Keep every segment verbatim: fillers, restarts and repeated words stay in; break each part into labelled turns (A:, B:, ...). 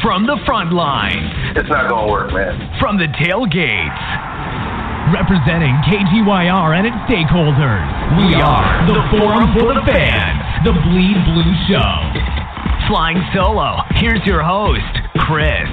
A: From the front lines.
B: It's not going to work, man.
A: From the tailgates. Representing K G Y R and its stakeholders. We are the Forum for the Fans. The Bleed Blue Show. Flying solo. Here's your host, Chris.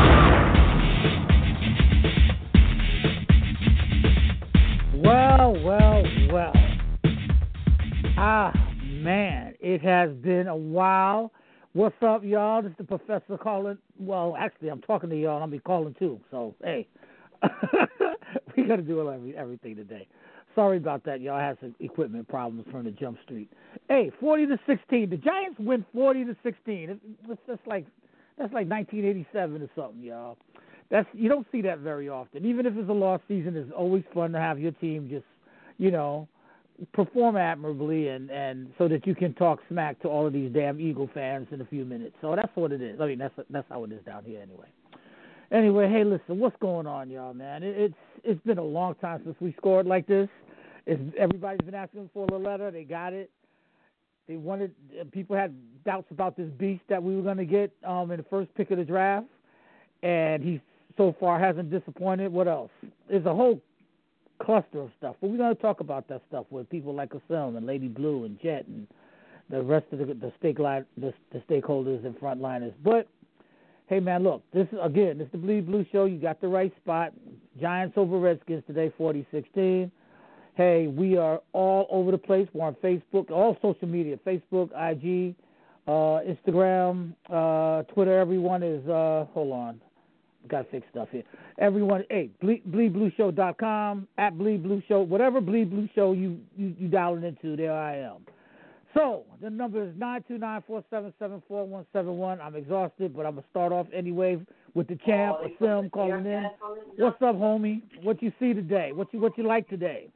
C: Well, well, well. Ah, man, it has been a while. What's up, y'all? This is the professor calling. Well, actually, I'm talking to y'all, and I'll be calling too. So, hey, we got to do every, everything today. Sorry about that, y'all. I had some equipment problems from the Jump Street. Hey, forty to sixteen. The Giants win forty to sixteen. It's, that's like that's like nineteen eighty-seven or something, y'all. That's you don't see that very often. Even if it's a lost season, it's always fun to have your team just, you know, perform admirably and, and so that you can talk smack to all of these damn Eagle fans in a few minutes. So that's what it is. I mean, that's that's how it is down here anyway. Anyway, hey, listen, what's going on, y'all, man? It, it's it's been a long time since we scored like this. It's, everybody's been asking for a letter. They got it. They wanted. People had doubts about this beast that we were going to get um, in the first pick of the draft, and he so far hasn't disappointed. What else? There's a whole cluster of stuff, but we're going to talk about that stuff with people like Asim and Lady Blue and Jet and the rest of the the, stake line, the, the stakeholders and frontliners. But hey, man, look, this is again, this is the Bleed Blue Show. You got the right spot. Giants over Redskins today, forty sixteen. Hey, we are all over the place. We're on Facebook, all social media, Facebook, I G, uh, Instagram, uh, Twitter. Everyone is, uh, hold on. Got to fix stuff here. Everyone, hey, bleed blue show dot com, at Bleed Blue Show, whatever Bleed Blue Show you, you, you dialing into, there I am. So, the number is nine two nine, four seven seven, four one seven one. I'm exhausted, but I'm going to start off anyway with the champ, Asim, calling in. What's up, homie? What you see today? What you what you like today?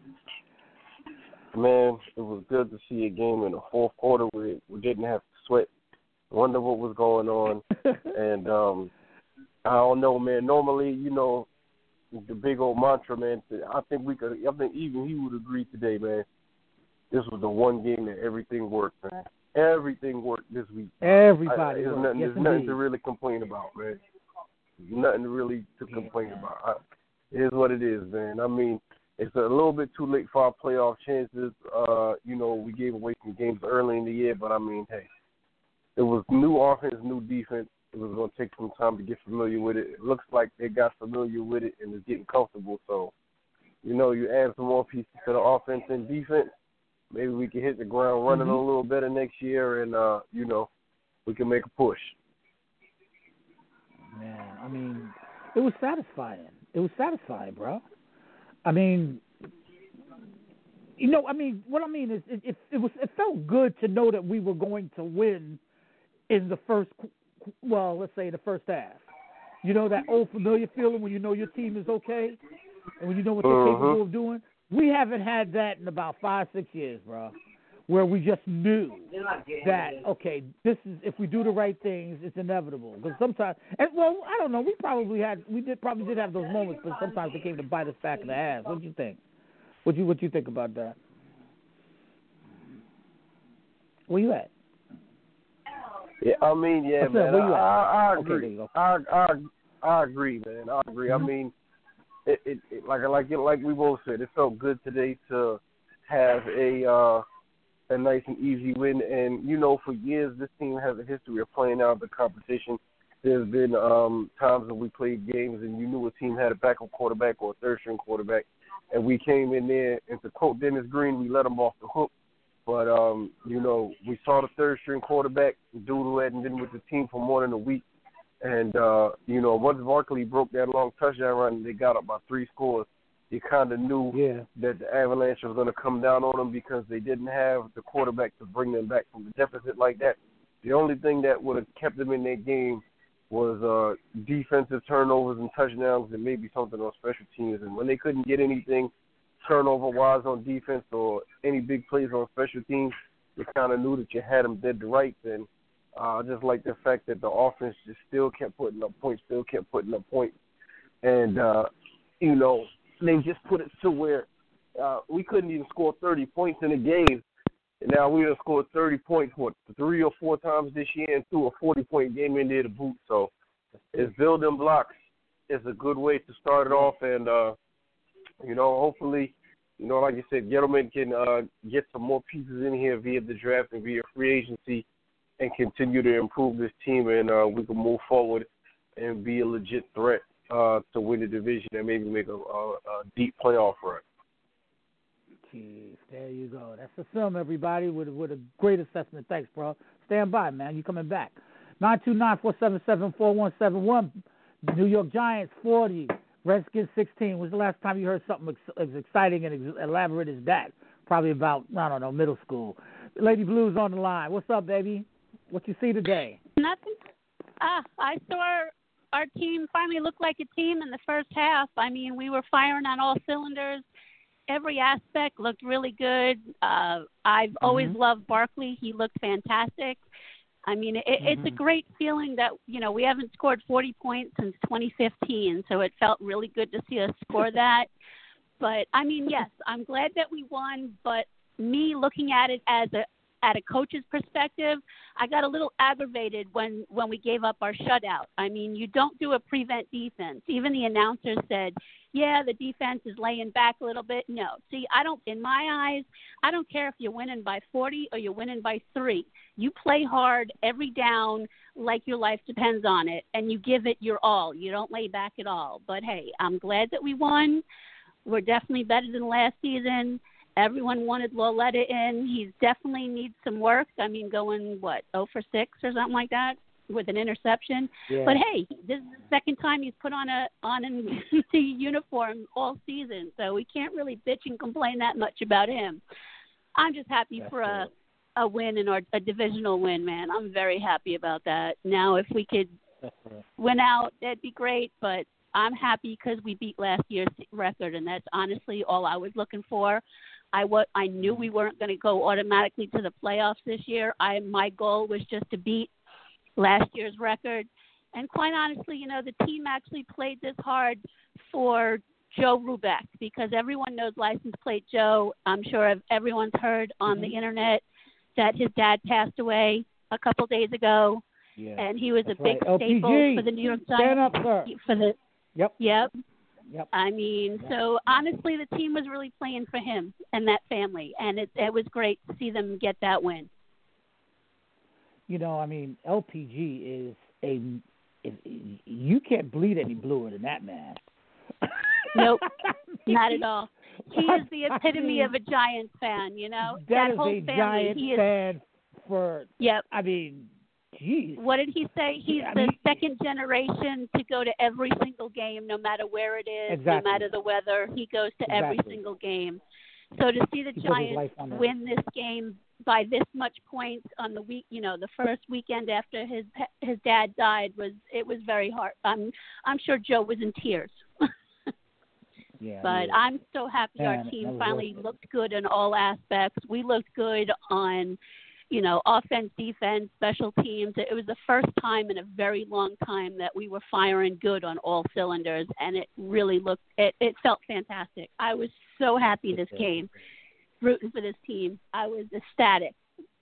D: Man, it was good to see a game in the fourth quarter where we didn't have to sweat, wonder what was going on. and um, I don't know, man. Normally, you know, the big old mantra, man, I think we could, I think even he would agree today, man. This was the one game that everything worked, man. Everything worked this week.
C: Everybody
D: I, there's
C: worked.
D: nothing,
C: Yes,
D: there's nothing
C: indeed.
D: to really complain about, man. Nothing really to complain yeah. about. I, it is what it is, man. I mean, it's a little bit too late for our playoff chances. Uh, you know, we gave away some games early in the year, but I mean, hey, it was new offense, new defense. It was going to take some time to get familiar with it. It looks like they got familiar with it and is getting comfortable. So, you know, you add some more pieces to the offense and defense, maybe we can hit the ground running
C: mm-hmm.
D: a little better next year, and, uh, you know, we can make a push.
C: Man, I mean, it was satisfying. It was satisfying, bro. I mean, you know, I mean, what I mean is, it, it, it was, it felt good to know that we were going to win in the first, well, let's say the first half. You know, that old familiar feeling when you know your team is okay and when you know what they're
D: uh-huh.
C: capable of doing. We haven't had that in about five, six years, bro, where we just knew that, okay, this is, if we do the right things, it's inevitable. Because sometimes, and well, I don't know, we probably had, we did probably did have those moments, but sometimes they came to bite us back in the ass. What do you think? What you what you think about that? Where you at?
D: Yeah, I mean, yeah,
C: What's
D: man.
C: up? Where you
D: I,
C: at?
D: I, I
C: Okay,
D: agree.
C: there you go.
D: I, I, I agree, man. I agree.
C: Mm-hmm.
D: I mean, it, it, it like like like we both said, it felt good today to have a uh, a nice and easy win. And you know, for years, this team has a history of playing out the competition. There's been um, times when we played games and you knew a team had a backup quarterback or a third string quarterback, and we came in there and to quote Dennis Green, we let them off the hook. But, um, you know, we saw the third-string quarterback, dude who hadn't been with the team for more than a week. And, uh, you know, once Barkley broke that long touchdown run and they got up by three scores, you kind of knew
C: yeah.
D: that the avalanche was going to come down on them because they didn't have the quarterback to bring them back from the deficit like that. The only thing that would have kept them in that game was uh, defensive turnovers and touchdowns and maybe something on special teams. And when they couldn't get anything turnover-wise on defense or any big plays on special teams, you kind of knew that you had them dead to rights. And uh, I just like the fact that the offense just still kept putting up points, still kept putting up points. And, uh, you know, they just put it to where uh, we couldn't even score thirty points in a game. And now we have scored thirty points, what, three or four times this year and threw a forty-point game in there to boot. So it's building blocks. It's a good way to start it off. And, uh, you know, hopefully, you know, like you said, Gettleman can uh, get some more pieces in here via the draft and via free agency and continue to improve this team, and uh, we can move forward and be a legit threat uh, to win the division and maybe make a, a, a deep playoff run.
C: Jeez, there you go. That's the film, everybody, with, with a great assessment. Thanks, bro. Stand by, man. You coming back. nine two nine, four seven seven, four one seven one. The New York Giants, forty. Redskins, sixteen. When's the last time you heard something ex- as exciting and ex- elaborate as that? Probably about, I don't know, middle school. Lady Blue's on the line. What's up, baby? What you see today?
E: Nothing. Ah, I saw our, our team finally look like a team in the first half. I mean, we were firing on all cylinders. Every aspect looked really good. Uh, I've mm-hmm. always loved Barkley. He looked fantastic. I mean, it, mm-hmm. it's a great feeling that, you know, we haven't scored forty points since twenty fifteen, so it felt really good to see us score that. But, I mean, yes, I'm glad that we won, but me looking at it as a at a coach's perspective, I got a little aggravated when, when we gave up our shutout. I mean, you don't do a prevent defense. Even the announcer said, yeah, the defense is laying back a little bit. No. See, I don't, in my eyes, I don't care if you're winning by forty or you're winning by three. You play hard every down like your life depends on it, and you give it your all. You don't lay back at all. But, hey, I'm glad that we won. We're definitely better than last season. Everyone wanted Lauletta in. He definitely needs some work. I mean, going, what, oh for six or something like that with an interception.
C: Yeah.
E: But, hey, this is the second time he's put on a on a uniform all season, so we can't really bitch and complain that much about him. I'm just happy
C: That's
E: for a,
C: right.
E: a win and our, a divisional win, man. I'm very happy about that. Now, if we could
C: That's right.
E: win out, that'd be great, but I'm happy because we beat last year's record, and that's honestly all I was looking for. I, what, I knew we weren't going to go automatically to the playoffs this year. I My goal was just to beat last year's record. And quite honestly, you know, the team actually played this hard for Joe Rubeck because everyone knows license plate Joe. I'm sure everyone's heard on mm-hmm. the Internet that his dad passed away a couple days ago.
C: Yeah,
E: and he was a big
C: right.
E: staple
C: L P G.
E: for the New York Giants.
C: Stand up, sir.
E: For the,
C: yep.
E: Yep.
C: Yep.
E: I mean,
C: yep.
E: so honestly, the team was really playing for him and that family, and it it was great to see them get that win.
C: You know, I mean, L P G is a is, you can't bleed any bluer than that man.
E: Nope, not at all. He is the epitome of a Giants fan. You know,
C: that,
E: that
C: is
E: whole
C: a
E: family.
C: Giant
E: he is,
C: fan for.
E: Yep.
C: I mean. Jeez.
E: What did he say? He's
C: I
E: the
C: mean,
E: second generation to go to every single game, no matter where it is,
C: exactly.
E: no matter the weather. He goes to
C: exactly.
E: every single game. So to see the
C: he
E: Giants win this game by this much points on the week, you know, the first weekend after his his dad died was it was very hard. I'm I'm sure Joe was in tears.
C: yeah.
E: But
C: yeah.
E: I'm so happy
C: Man,
E: our team
C: was
E: finally
C: worth
E: looked good in all aspects. We looked good on, you know, offense, defense, special teams. It was the first time in a very long time that we were firing good on all cylinders, and it really looked, it, it felt fantastic. I was so happy this game, rooting for this team. I was ecstatic.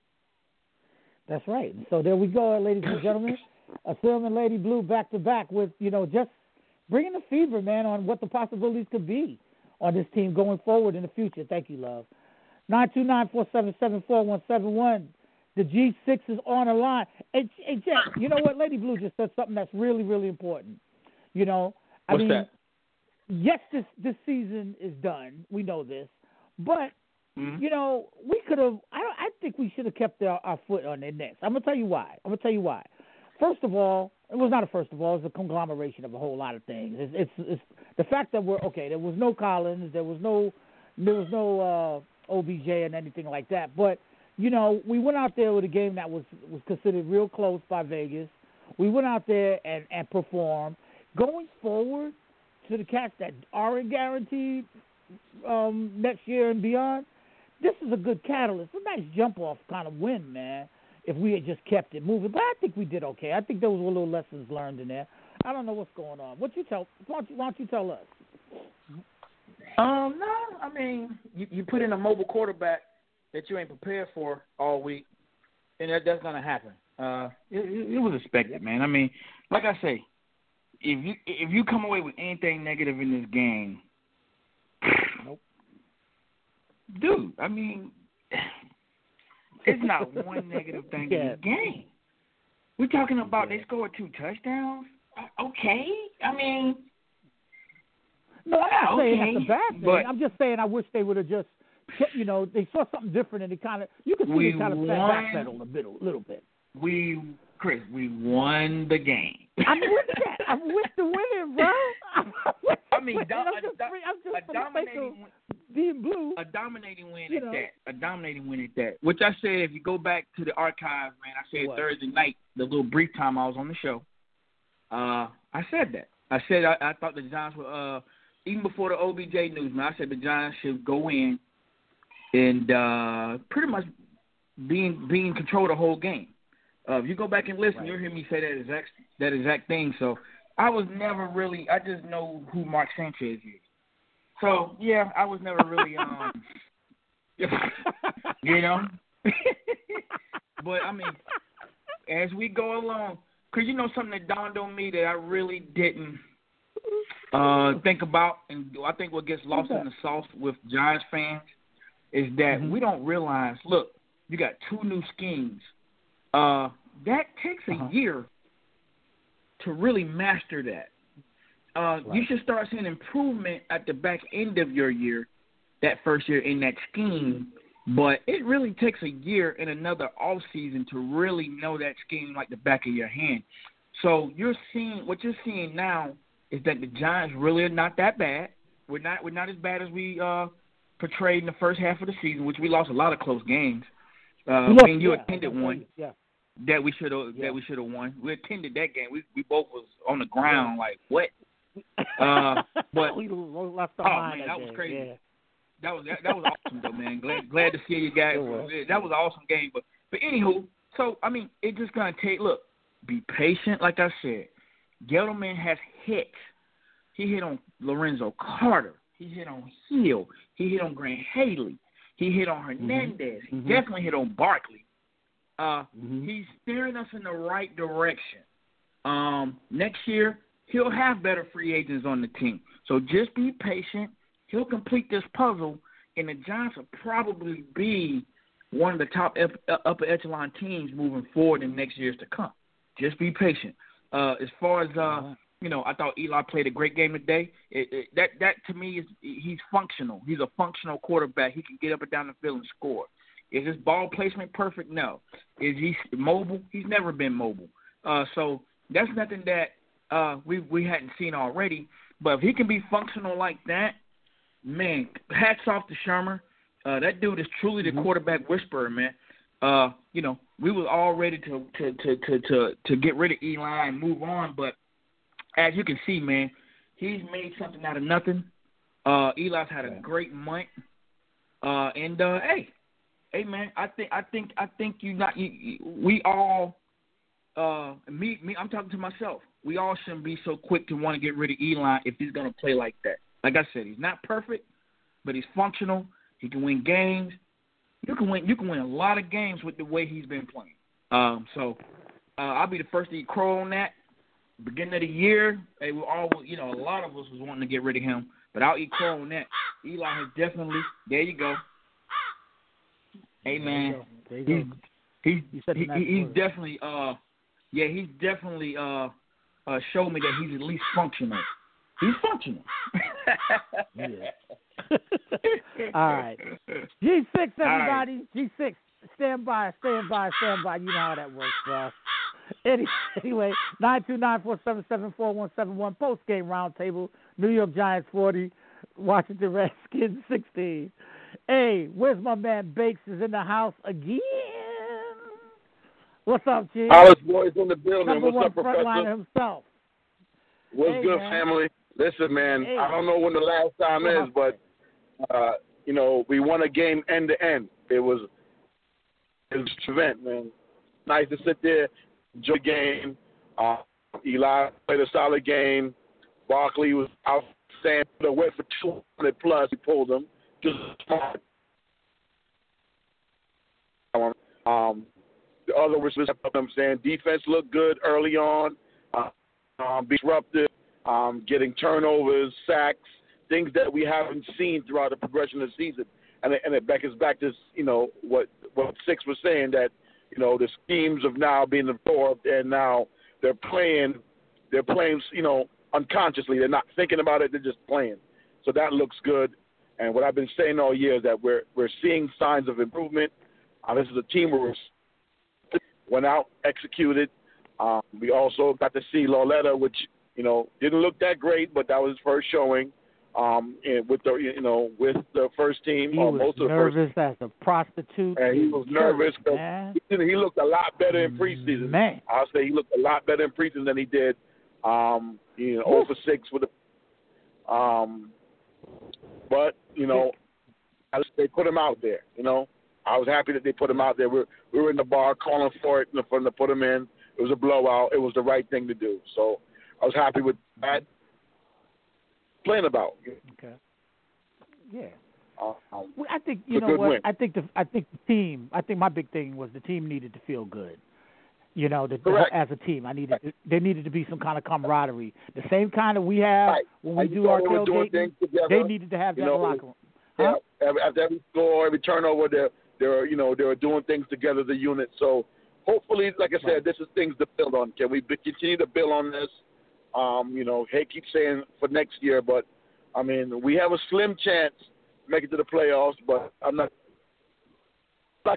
C: That's right. So there we go, ladies and gentlemen. A Film and Lady Blue back to back with, you know, just bringing the fever, man, on what the possibilities could be on this team going forward in the future. Thank you, love. nine two nine, four seven seven, four one seven one. The G six is on the line. Hey, hey, Jack, you know what? Lady Blue just said something that's really, really important. You know, I
F: What's
C: mean,
F: that?
C: yes, this this season is done. We know this, but
F: mm-hmm.
C: you know, we could have. I don't, I think we should have kept our, our foot on their necks. I'm gonna tell you why. I'm gonna tell you why. First of all, it was not a first of all. It's a conglomeration of a whole lot of things. It's, it's, it's the fact that we're okay. There was no Collins. There was no. There was no uh, O B J and anything like that. But you know, we went out there with a game that was, was considered real close by Vegas. We went out there and, and performed. Going forward to the cats that aren't guaranteed um, next year and beyond, this is a good catalyst. A nice jump-off kind of win, man, if we had just kept it moving. But I think we did okay. I think there was a little lessons learned in there. I don't know what's going on. What you tell? Why don't you, why don't you tell us?
F: Um, no, I mean, you, you put in a mobile quarterback that you ain't prepared for all week, and that, that's gonna happen. Uh, it, it, it was expected, man. I mean, like I say, if you if you come away with anything negative in this game, nope. Dude, I mean, it's not one negative thing yeah. in this game. We're talking about they scored two touchdowns. Okay, I mean,
C: no, I'm not
F: okay,
C: saying that's a bad thing.
F: but
C: I'm just saying I wish they would have just, you know, they saw something different and they kind of, you could see they kind of backpedaled a bit, a little bit.
F: We, Chris, we won the game.
C: I'm with that. I'm with the winning, bro. I'm with the
F: I mean, do,
C: I'm
F: a,
C: just,
F: a,
C: I'm just
F: a dominating win.
C: Being blue.
F: A dominating win
C: you
F: at
C: know.
F: that. A dominating win at that. Which I said, if you go back to the archives, man, I said what? Thursday night, the little brief time I was on the show, uh, I said that. I said I, I thought the Giants were, uh, even before the O B J news, man, I said the Giants should go in and uh, pretty much be in, be in control of the whole game. Uh, if you go back and listen, right. you'll hear me say that exact that exact thing. So I was never really, I just know who Mark Sanchez is. So, yeah, I was never really, um, you know. But, I mean, as we go along, because you know something that dawned on me that I really didn't uh, think about, and I think what gets lost in the sauce with Giants fans is that mm-hmm. we don't realize, look, you got two new schemes. Uh, that takes a uh-huh. year to really master that. Uh, right. You should start seeing improvement at the back end of your year, that first year in that scheme. But it really takes a year and another off season to really know that scheme like the back of your hand. So you're seeing what you're seeing now is that the Giants really are not that bad. We're not we're not as bad as we uh, portrayed in the first half of the season, which we lost a lot of close games. Uh,
C: lost,
F: when you
C: yeah,
F: attended one.
C: Yeah.
F: That we should have yeah. that we should have won. We attended that game. We we both was on the ground like what? Uh, but
C: we lost
F: oh
C: man,
F: that,
C: that
F: was
C: game.
F: crazy.
C: Yeah.
F: That was that, that was awesome though, man. Glad glad to see you guys. That was an awesome game. But but anywho, so I mean, it just gonna take. Look, be patient. Like I said, Gettleman has hits. He hit on Lorenzo Carter. He hit on Hill. He hit on Grant Haley. He hit on Hernandez.
C: Mm-hmm.
F: He definitely hit on Barkley. Uh,
C: mm-hmm.
F: He's steering us in the right direction. Um, next year, he'll have better free agents on the team. So just be patient. He'll complete this puzzle, and the Giants will probably be one of the top upper echelon teams moving forward in the next years to come. Just be patient. Uh, as far as, uh, you know, I thought Eli played a great game today. It, it, that, that, to me, is he's functional. He's a functional quarterback. He can get up and down the field and score. Is his ball placement perfect? No. Is he mobile? He's never been mobile. Uh, so that's nothing that uh, we we hadn't seen already. But if he can be functional like that, man, hats off to Shermer. Uh, that dude is truly the mm-hmm. quarterback whisperer, man. Uh, you know, we were all ready to to, to, to, to to get rid of Eli and move on. But as you can see, man, he's made something out of nothing. Uh, Eli's had a great month. Uh, and, uh, hey, Hey man, I think I think I think you not you, you, we all uh me me I'm talking to myself. We all shouldn't be so quick to want to get rid of Eli if he's gonna play like that. Like I said, he's not perfect, but he's functional. He can win games. You can win you can win a lot of games with the way he's been playing. Um, so uh, I'll be the first to eat crow on that. Beginning of the year, hey, we all you know a lot of us was wanting to get rid of him, but I'll eat crow on that. Eli has definitely there you go. Hey man, he's he's he, he's definitely uh yeah he's definitely uh uh showed me that he's at least functional. He's functional.
C: Yeah. All right, G six everybody, right. G six stand by, stand by, stand by. You know how that works, bro. Any, anyway, nine two nine four seven seven four one seven one post game roundtable. New York Giants forty, Washington Redskins sixteen. Hey, where's my man Bakes is in the house again? What's up, G?
B: Hollis Boys in the building.
C: Number
B: What's
C: one
B: up, Professor?
C: Frontliner himself.
B: What's
C: hey,
B: good,
C: man.
B: family? Listen, man,
C: hey.
B: I don't know when the last time
C: uh-huh.
B: is, but, uh, you know, we won a game end to end. It was, it was an event, man. Nice to sit there, enjoy the game. Uh, Eli played a solid game. Barkley was outstanding. Went for two hundred plus. He pulled him. Just smart. Um, the other was, I'm saying, defense looked good early on, uh, um, disruptive, um, getting turnovers, sacks, things that we haven't seen throughout the progression of the season. And it, and it back is back to, you know, what what Six was saying, that, you know, the schemes of now being absorbed, and now they're playing, they're playing, you know, unconsciously. They're not thinking about it. They're just playing. So that looks good. And what I've been saying all year is that we're we're seeing signs of improvement. Uh, this is a team where we went out, executed. Um, we also got to see Lauletta, which, you know, didn't look that great, but that was his first showing. Um, and with the you know with the first team,
C: he
B: or
C: was
B: most of the
C: nervous
B: first,
C: as a prostitute.
B: and he was nervous because he, he looked a lot better in preseason.
C: Man,
B: I'll say he looked a lot better in preseason than he did. Um, you know, zero for six with the. Um, but you know, they put him out there. You know, I was happy that they put him out there. We, we were in the bar calling for it, for them to put him in. It was a blowout. It was the right thing to do. So I was happy with that. Playing about.
C: Okay. Yeah.
B: Uh, um,
C: well, I think you know what. Win. I think the I think the team. I think my big thing was the team needed to feel good. You know, the, the, as a team, I needed to, there needed to be some kind of camaraderie, the same kind of we have
B: right.
C: when we
B: and
C: do our
B: tailgating.
C: They needed to have that
B: know,
C: locker room. Huh?
B: Yeah, every, after every score, every turnover, they're they're you know they're doing things together as a unit. So hopefully, like I said, right. this is things to build on. Can we continue to build on this? Um, you know, Hay keeps saying for next year, but I mean, we have a slim chance to make it to the playoffs. But I'm not. not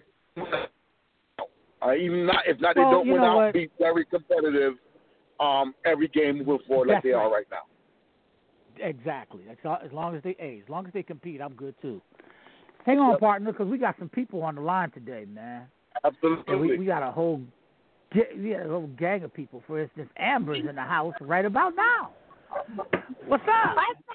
B: uh, even not if not,
C: well,
B: they don't win out.
C: What?
B: Be very competitive. Um, every game moving forward
C: That's
B: like they
C: right.
B: are right now.
C: Exactly. As long as they, hey, as long as they compete, I'm good too. Hang on, yep. partner, because we got some people on the line today, man.
B: Absolutely.
C: We, we got a whole. We got a whole gang of people. For instance, Amber's in the house right about now. What's up?
G: What's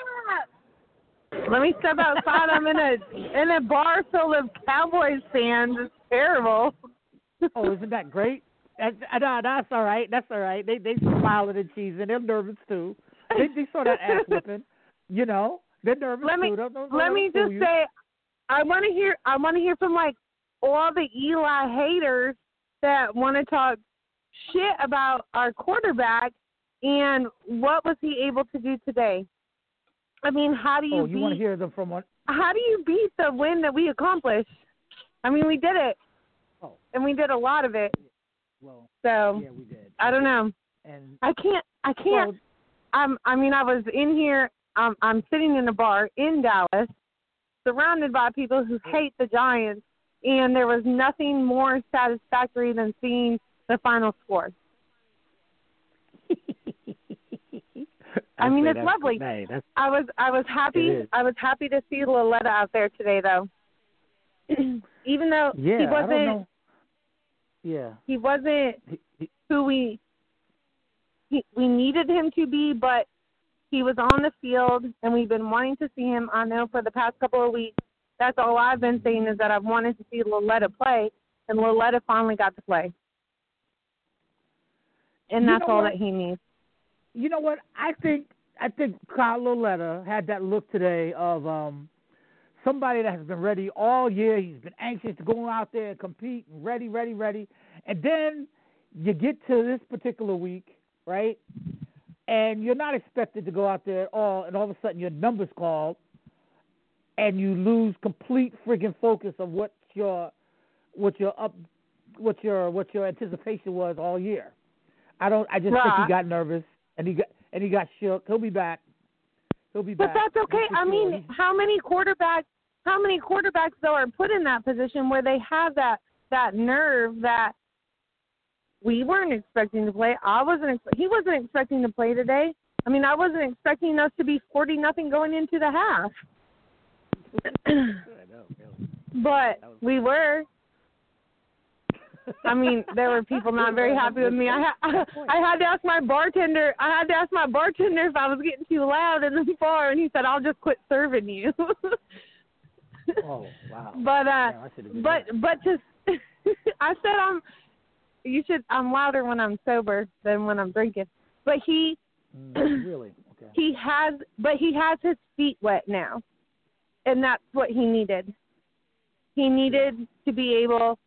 G: up? Let me step outside. I'm in a in a bar full of Cowboys fans. It's terrible.
C: Oh, isn't that great? That's, no, that's all right. That's all right. They they smiling and cheesing. They're nervous too. They they saw that ass whipping. You know, they're nervous
G: let
C: too.
G: Me,
C: don't, don't,
G: let
C: don't
G: me just
C: you.
G: say, I want to hear. I want to hear from like all the Eli haters that want to talk shit about our quarterback and what was he able to do today. I mean, how do you
C: Oh, you
G: beat,
C: want to hear them from what?
G: How do you beat the win that we accomplished? I mean, we did it.
C: Oh.
G: And we did a lot of it.
C: Well,
G: so,
C: yeah, we did.
G: I don't know.
C: And
G: I can't, I can't,
C: well,
G: I'm, I mean, I was in here, um, I'm sitting in a bar in Dallas, surrounded by people who hate the Giants, and there was nothing more satisfactory than seeing the final score. I mean, it's lovely.
C: Hey,
G: I was, I was happy. I was happy to see Lauletta out there today, though. Even though
C: yeah,
G: he wasn't,
C: I don't know. yeah,
G: he wasn't who we he, we needed him to be, but he was on the field, and we've been wanting to see him. I know for the past couple of weeks. That's all I've been saying is that I've wanted to see Lauletta play, and Lauletta finally got to play. And that's all what? that he needs.
C: You know what? I think I think Kyle Lauletta had that look today of um, somebody that has been ready all year. He's been anxious to go out there and compete, and ready, ready, ready. And then you get to this particular week, right? And you're not expected to go out there at all, and all of a sudden your number's called, and you lose complete friggin' focus of what your what your up what your what your anticipation was all year. I don't. I just
G: right.
C: think he got nervous and he got and he got shook. He'll be back. He'll be
G: but
C: back.
G: But that's okay. I
C: sure.
G: mean, how many quarterbacks? How many quarterbacks though are put in that position where they have that that nerve that we weren't expecting to play? I wasn't. He wasn't expecting to play today. I mean, I wasn't expecting us to be forty nothing going into the half. But we were. I mean, there were people not very happy with me. I, ha- I had to ask my bartender. I had to ask my bartender if I was getting too loud in the bar, and he said, "I'll just quit serving you."
C: Oh wow!
G: But uh,
C: yeah,
G: but but just I said I'm. You should. I'm louder when I'm sober than when I'm drinking. But he.
C: Mm, really? Okay.
G: He has, but he has his feet wet now. And that's what he needed. He needed to be able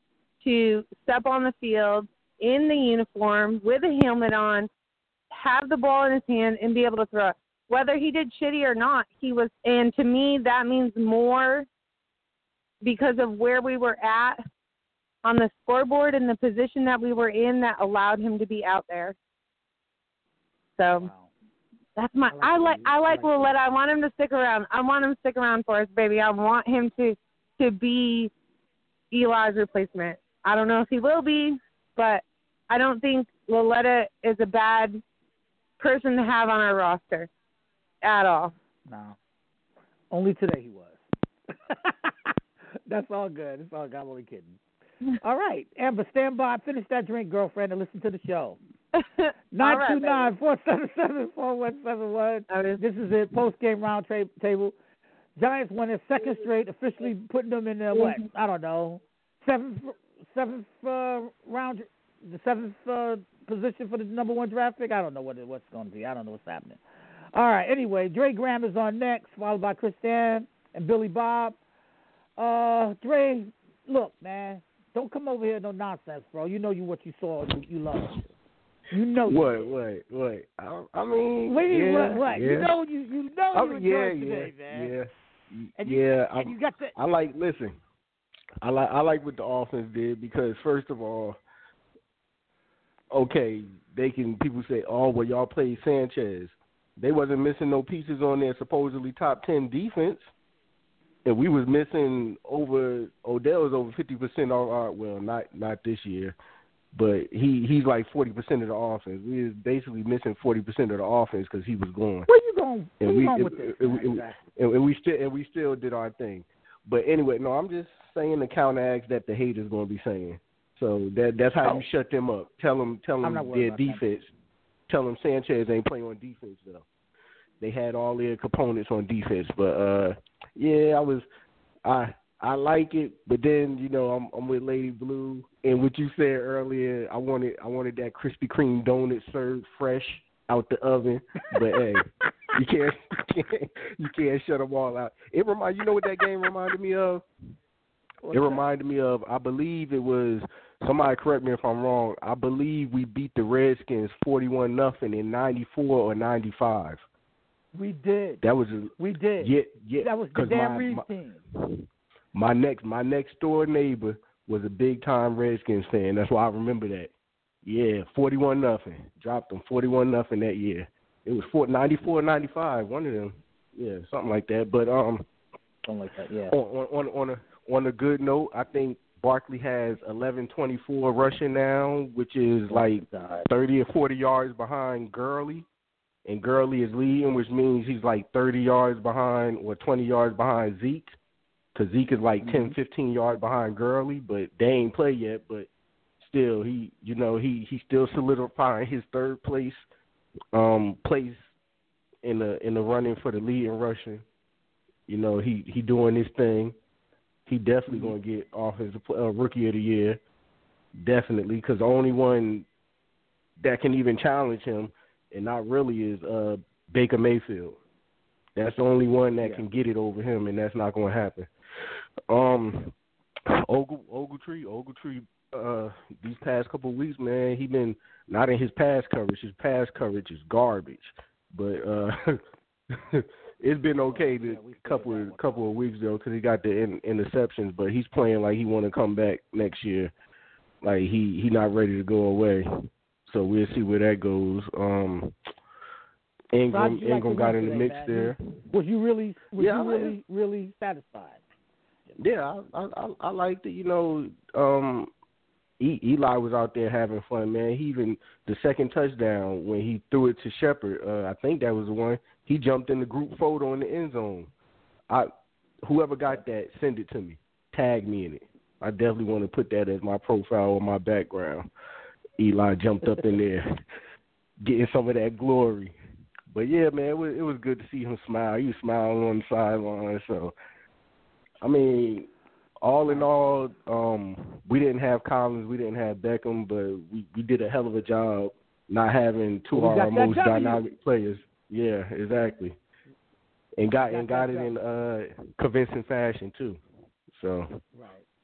G: to step on the field in the uniform with a helmet on, have the ball in his hand, and be able to throw it. Whether he did shitty or not, he was, and to me, that means more because of where we were at on the scoreboard and the position that we were in that allowed him to be out there. So
C: Wow.
G: that's my. I like. I like Willette. I want him to stick around. I want him to stick around for us, baby. I want him to to be Eli's replacement. I don't know if he will be, but I don't think Willette is a bad person to have on our roster at all.
C: No. Only today he was. That's all good. It's all good. I'm only kidding. All right. Amber, stand by. Finish that drink, girlfriend, and listen to the show. nine two nine, four seven seven, four one seven one. This is it. Post-game round tra- table. Giants won their second straight, officially putting them in the, what? I don't know. Seventh, seventh uh, round, the seventh uh, position for the number one draft pick. I don't know what it, what's going to be. I don't know what's happening. All right. Anyway, Dre Graham is on next, followed by Chris Dan and Billy Bob. Uh, Dre, look, man, don't come over here no nonsense, bro. You know you what you saw, you, you love. You know.
D: What? Wait, wait. I, I mean,
C: wait,
D: yeah,
C: what? What?
D: Yeah.
C: You know, you you know
D: I
C: you
D: mean,
C: enjoyed
D: yeah,
C: today,
D: yeah,
C: man.
D: Yeah,
C: and you,
D: yeah.
C: And you got the.
D: I like. Listen, I like. I like what the offense did because first of all, okay, they can. People say, oh, well, y'all played Sanchez. They wasn't missing no pieces on their supposedly top ten defense. And we was missing over Odell was over fifty percent of our well, not not this year, but he he's like forty percent of the offense. We was basically missing forty percent of the offense because he was gone.
C: Where you going? Where
D: and
C: you
D: we,
C: going
D: it,
C: with this?
D: It, it, it, and, and we still and we still did our thing. But anyway, no, I'm just saying the counteract that the haters gonna be saying. So that that's how
C: oh.
D: you shut them up. Tell them tell them their defense.
C: That.
D: Tell them Sanchez ain't playing on defense though. They had all their components on defense, but uh, yeah, I was, I I like it, but then you know I'm I'm with Lady Blue, and what you said earlier, I wanted I wanted that Krispy Kreme donut served fresh out the oven, but hey, you can't you can't you can't shut them all out. It remind you know what that game reminded me of?
C: What's
D: it
C: that?
D: reminded me of I believe it was somebody correct me if I'm wrong. I believe we beat the Redskins forty-one nothing in ninety-four or ninety-five.
C: We did.
D: That was a,
C: we did.
D: Yeah, yeah.
C: That was the Dan Reeves
D: my,
C: team.
D: My next, my next door neighbor was a big time Redskins fan. That's why I remember that. Yeah, forty-one nothing. Dropped them forty-one nothing that year. It was ninety-four, ninety-five. One of them. Yeah, something like that. But um,
C: something like that. Yeah.
D: On on on a on a good note, I think Barkley has eleven twenty-four rushing now, which is like thirty or forty yards behind Gurley. And Gurley is leading, which means he's like thirty yards behind or twenty yards behind Zeke, because Zeke is like mm-hmm. ten, fifteen yards behind Gurley, but they ain't played yet. But still, he, you know, he he's still solidifying his third place um, place in the in the running for the lead in rushing. You know, he he doing his thing. He definitely mm-hmm. gonna get offensive uh, rookie of the year, definitely, because the only one that can even challenge him. And not really is uh, Baker Mayfield. That's the only one that yeah. can get it over him, and that's not going to happen. Um, Ogle, Ogletree, Ogletree, uh, these past couple of weeks, man, he been not in his pass coverage. His pass coverage is garbage. But uh, it's been okay the yeah, couple of, couple of weeks though, because he got the in, interceptions. But he's playing like he want to come back next year. Like he he not ready to go away. So we'll see where that goes. Um, Ingram, like Ingram got in the mix man? there.
C: Was you really, was
D: yeah,
C: you really, really satisfied?
D: Yeah, I, I, I liked it. You know, um, e- Eli was out there having fun, man. He even the second touchdown when he threw it to Shepard, uh, I think that was the one. He jumped in the group photo in the end zone. I, whoever got that, send it to me. Tag me in it. I definitely want to put that as my profile or my background. Eli jumped up in there, getting some of that glory. But, yeah, man, it was, it was good to see him smile. He was smiling on the sideline. So, I mean, all in all, um, we didn't have Collins, we didn't have Beckham, but we, we did a hell of a job not having two of our most dynamic players. Yeah, exactly. And got, got and got it in uh, convincing fashion, too. So,
C: right.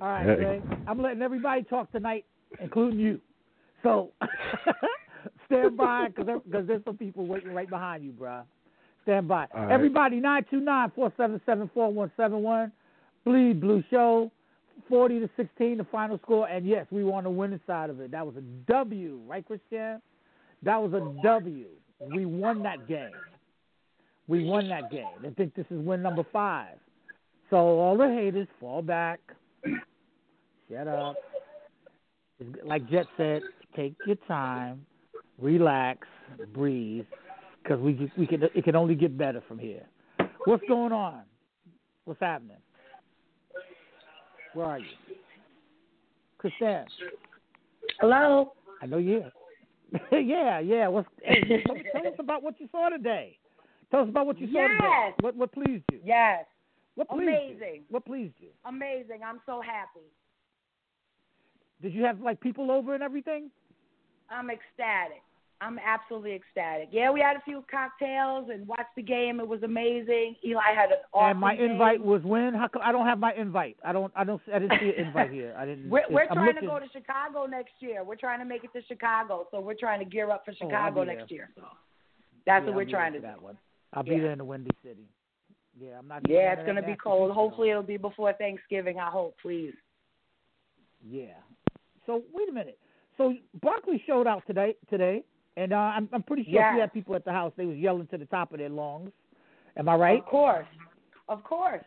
C: All right, Ray. I'm letting everybody talk tonight, including you. So stand by, because there's some people waiting right behind you, bro. Stand by.
D: All right.
C: Everybody, nine two nine, four seven seven, four one seven one. Bleed Blue Show, forty to sixteen, the final score. And, yes, we were on the winning side of it. That was a W, right, Christian? That was a W. We won that game. We won that game. I think this is win number five. So all the haters, fall back. Shut up. Like Jet said, take your time, relax, breathe, because we just, we can it can only get better from here. What's going on? What's happening? Where are you, Christian?
H: Hello.
C: I know you're here. yeah, yeah. What's hey, tell, tell us about what you saw today. Tell us about what you saw
H: Yes.
C: today. What what pleased you?
H: Yes.
C: What pleased
H: Amazing.
C: you? What pleased you?
H: Amazing. I'm so happy.
C: Did you have like people over and everything?
H: I'm ecstatic. I'm absolutely ecstatic. Yeah, we had a few cocktails and watched the game. It was amazing. Eli had an awesome
C: And my
H: game.
C: invite was when? How come I don't have my invite? I don't. I don't. I didn't see an invite here. I didn't.
H: We're, we're
C: I'm
H: trying
C: looking.
H: to go to Chicago next year. We're trying to make it to Chicago, so we're trying to gear up for
C: Oh, I'll
H: Chicago
C: be
H: next
C: there.
H: year. So that's
C: Yeah,
H: what we're
C: I'll be
H: trying
C: there
H: to
C: for
H: do.
C: that one. I'll
H: Yeah.
C: be there in the Windy City. Yeah, I'm not.
H: Yeah,
C: none
H: it's
C: of
H: going to
C: that
H: be
C: nasty
H: cold.
C: pizza,
H: Hopefully,
C: though.
H: it'll be before Thanksgiving. I hope, please.
C: Yeah. So wait a minute. So Barkley showed out today. Today, and uh, I'm I'm pretty sure if
H: Yes.
C: you had people at the house, they was yelling to the top of their lungs. Am I right?
H: Of course. Of course.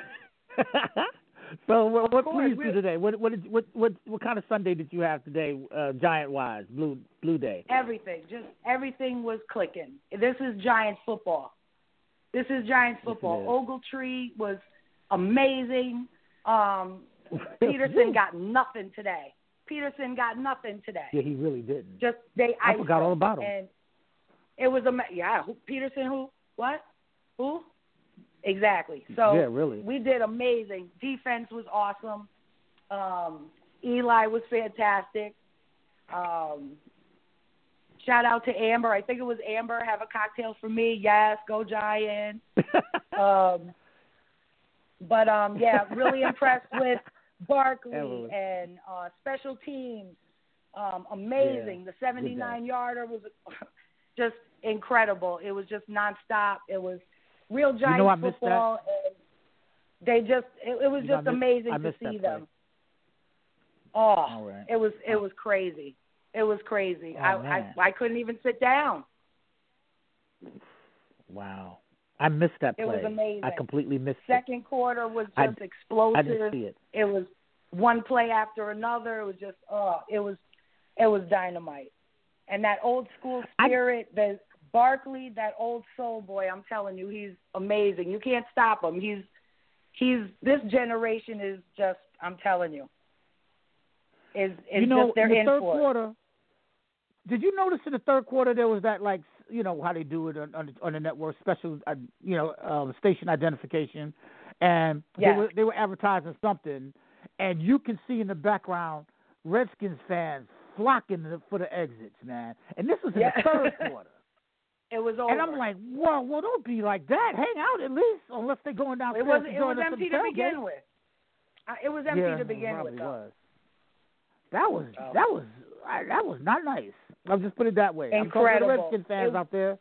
C: So what, what
H: course,
C: pleased you
H: we-
C: today? What what did, what what what kind of Sunday did you have today? Uh, Giant wise, blue blue day.
H: Everything. Just everything was clicking. This is Giants football. This is Giants
C: Yes, it
H: football.
C: is.
H: Ogletree was amazing. Um, Peterson got nothing today. Peterson got nothing today.
C: Yeah, he really didn't.
H: Just they
C: I
H: iced
C: forgot all
H: him.
C: about him.
H: And it was a yeah. Who, Peterson who? What? Who? Exactly. So
C: Yeah, really.
H: we did amazing. Defense was awesome. Um, Eli was fantastic. Um, shout out to Amber. I think it was Amber. Have a cocktail for me. Yes, go Giants. um, but um, yeah, really impressed with Barkley
C: Evelyn.
H: and uh, special teams. Um, amazing.
C: Yeah,
H: the seventy-nine yarder was just incredible. It was just nonstop. It was real Giants
C: You know I missed
H: football, and they just it, it was
C: You know,
H: just
C: I missed-
H: amazing
C: I
H: to
C: missed
H: see
C: that
H: them.
C: play.
H: Oh,
C: All right.
H: it was it was crazy. It was crazy.
C: Oh,
H: I, I
C: man.
H: I couldn't even sit down.
C: Wow. I missed that play.
H: It was amazing.
C: I completely missed it.
H: Second quarter was
C: I-
H: just explosive.
C: I didn't see it.
H: It was one play after another. It was just oh, it was it was dynamite. And that old school
C: I-
H: spirit, the Barkley, that old soul boy, I'm telling you, he's amazing. You can't stop him. He's he's this generation is just I'm telling you. Is is
C: you know,
H: just they're
C: in the
H: in
C: third
H: for it.
C: quarter, did you notice in the third quarter there was that, like, you know, how they do it on, on, the, on the network, special, uh, you know, um, station identification, and
H: Yes.
C: they were they were advertising something, and you can see in the background Redskins fans flocking to- for the exits, man. And this was in
H: Yeah.
C: the third quarter.
H: It was over.
C: And I'm like, whoa, well, don't be like that. Hang out at least, unless they're going
H: it
C: downstairs
H: was
C: to
H: it
C: join
H: was
C: us
H: empty
C: at the
H: to
C: tailgate.
H: begin with. Uh, it was empty
C: yeah,
H: to begin
C: it
H: with.
C: probably
H: Though.
C: was. That was
H: Oh.
C: that was I, that was not nice. I'll just put it that way. I'm talking to
H: Incredible.
C: the Redskins fans
H: It-
C: out there.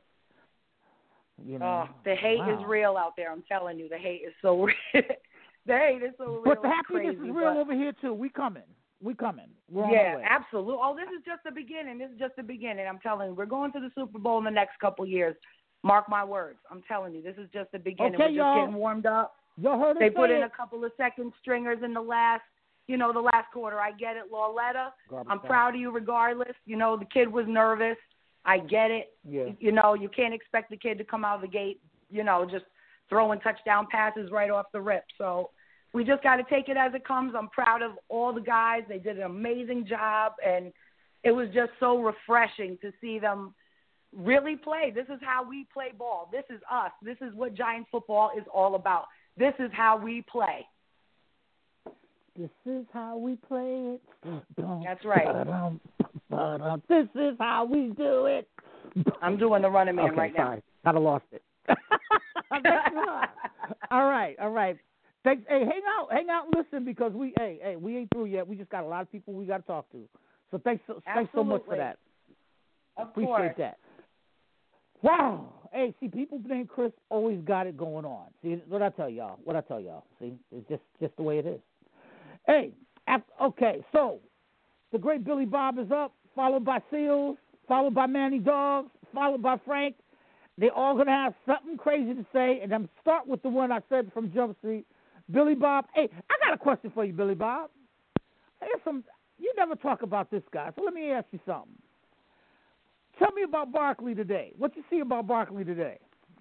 C: You know,
H: Oh, the hate
C: wow.
H: is real out there. I'm telling you, the hate is so real. the hate is so real.
C: But the
H: It's
C: happiness
H: crazy,
C: is real
H: but-
C: over here too. We coming. We coming. We're on
H: yeah,
C: our way.
H: absolutely. Oh, this is just the beginning. This is just the beginning. I'm telling you, we're going to the Super Bowl in the next couple years. Mark my words. I'm telling you, this is just the beginning.
C: Okay,
H: we're just
C: y'all.
H: getting warmed up.
C: Y'all heard us
H: They
C: say
H: put in
C: it.
H: a couple of second stringers in the last, you know, the last quarter. I get it, Lauletta.
C: Garbage
H: I'm
C: time.
H: proud of you regardless. You know, the kid was nervous. I get it.
C: Yeah.
H: You know, you can't expect the kid to come out of the gate, you know, just throwing touchdown passes right off the rip. So we just got to take it as it comes. I'm proud of all the guys. They did an amazing job, and it was just so refreshing to see them really play. This is how we play ball. This is us. This is what Giants football is all about. This is how we play.
C: This is how we play it.
H: That's right.
C: Ba-dum, ba-dum. This is how we do it.
H: I'm doing the running man
C: okay,
H: right now.
C: sorry. Kind of lost it. All right, all right. Thanks. Hey, hang out, hang out, and listen because we, hey, hey, we ain't through yet. We just got a lot of people we got to talk to. So thanks, so, thanks so much for that.
H: Of
C: Appreciate
H: course.
C: that. Wow. Hey, see, people named Chris always got it going on. See, what I tell y'all? What I tell y'all? See, it's just just the way it is. Hey, after, okay, so the great Billy Bob is up, followed by Seals, followed by Manny Dogs, followed by Frank. They're all gonna have something crazy to say, and I'm start with the one I said from Jump Street, Billy Bob. Hey, I got a question for you, Billy Bob. Here's some. You never talk about this guy, so let me ask you something. Tell me about Barkley today. What you see about Barkley today?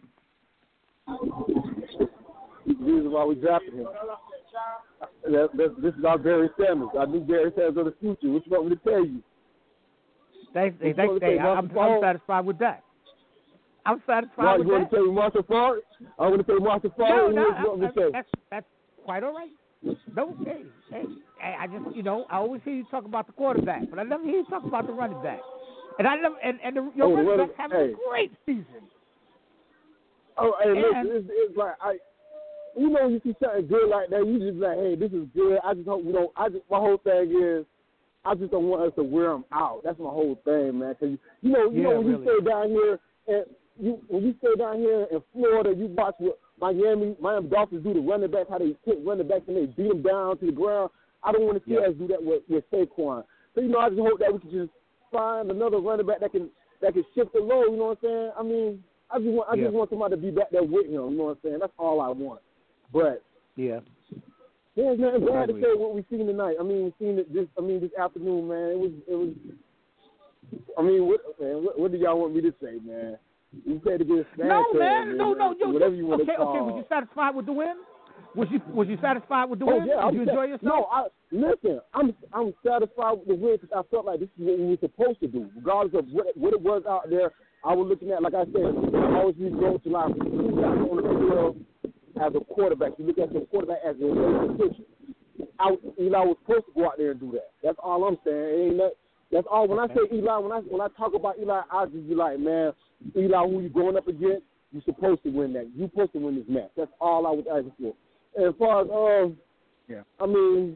D: This is why we drafted him. That, that, this is our Barry Sanders. I knew Barry Sanders of the future. What you want me to tell you?
C: Thanks, hey, thanks, hey, I'm, I'm satisfied with that. I'm satisfied
D: well,
C: with
D: you
C: that.
D: Want to tell me Marshall Falk? I want to say Marshall Falk.
C: No, no,
D: what you want me to say?
C: That's, that's quite all right. No, hey, hey, hey, I just, you know, I always hear you talk about the quarterback, but I never hear you talk about the running back. And I never, and, and the, your
D: oh,
C: running
D: running,
C: back's having
D: hey.
C: a great season.
D: Oh, hey,
C: and,
D: listen, it's, it's like I, you know, you see something good like that, you just like, hey, this is good. I just hope we don't. I just, my whole thing is, I just don't want us to wear them out. That's my whole thing, man. Cause you know, you
C: yeah,
D: know, when
C: really.
D: you stay down here and you, when you stay down here in Florida, you watch what Miami, Miami Dolphins do to running backs, how they take running backs and they beat them down to the ground. I don't want to see
C: yeah.
D: us do that with, with Saquon. So you know, I just hope that we can just find another running back that can that can shift the load. You know what I'm saying? I mean, I just want I
C: yeah.
D: just want somebody to be back there with him. You know what I'm saying? That's all I want. But
C: yeah,
D: there's nothing bad to say what we've seen tonight. I mean, we've seen it this. I mean, this afternoon, man. It was it was. I mean, what man? What, what do y'all want me to say, man? You said to get a
C: no, man, no, no, yo,
D: whatever you want
C: okay,
D: to call.
C: okay. Was you satisfied with the win? Was you was you satisfied with the
D: oh,
C: win?
D: Yeah,
C: Did you enjoy yourself?
D: No, I listen. I'm I'm satisfied with the win because I felt like this is what we were supposed to do, regardless of what what it was out there. I was looking at, like I said, I always need to go to like who's out on the field as a quarterback. You look at your quarterback as a pitcher. I, Eli was supposed to go out there and do that. That's all I'm saying. It ain't that, that's all. When
C: okay.
D: I say Eli, when I when I talk about Eli, I just be like, man, Eli, who you going up against? You're supposed to win that. You're supposed to win this match. That's all I was asking for. And as far as, um,
C: yeah.
D: I mean,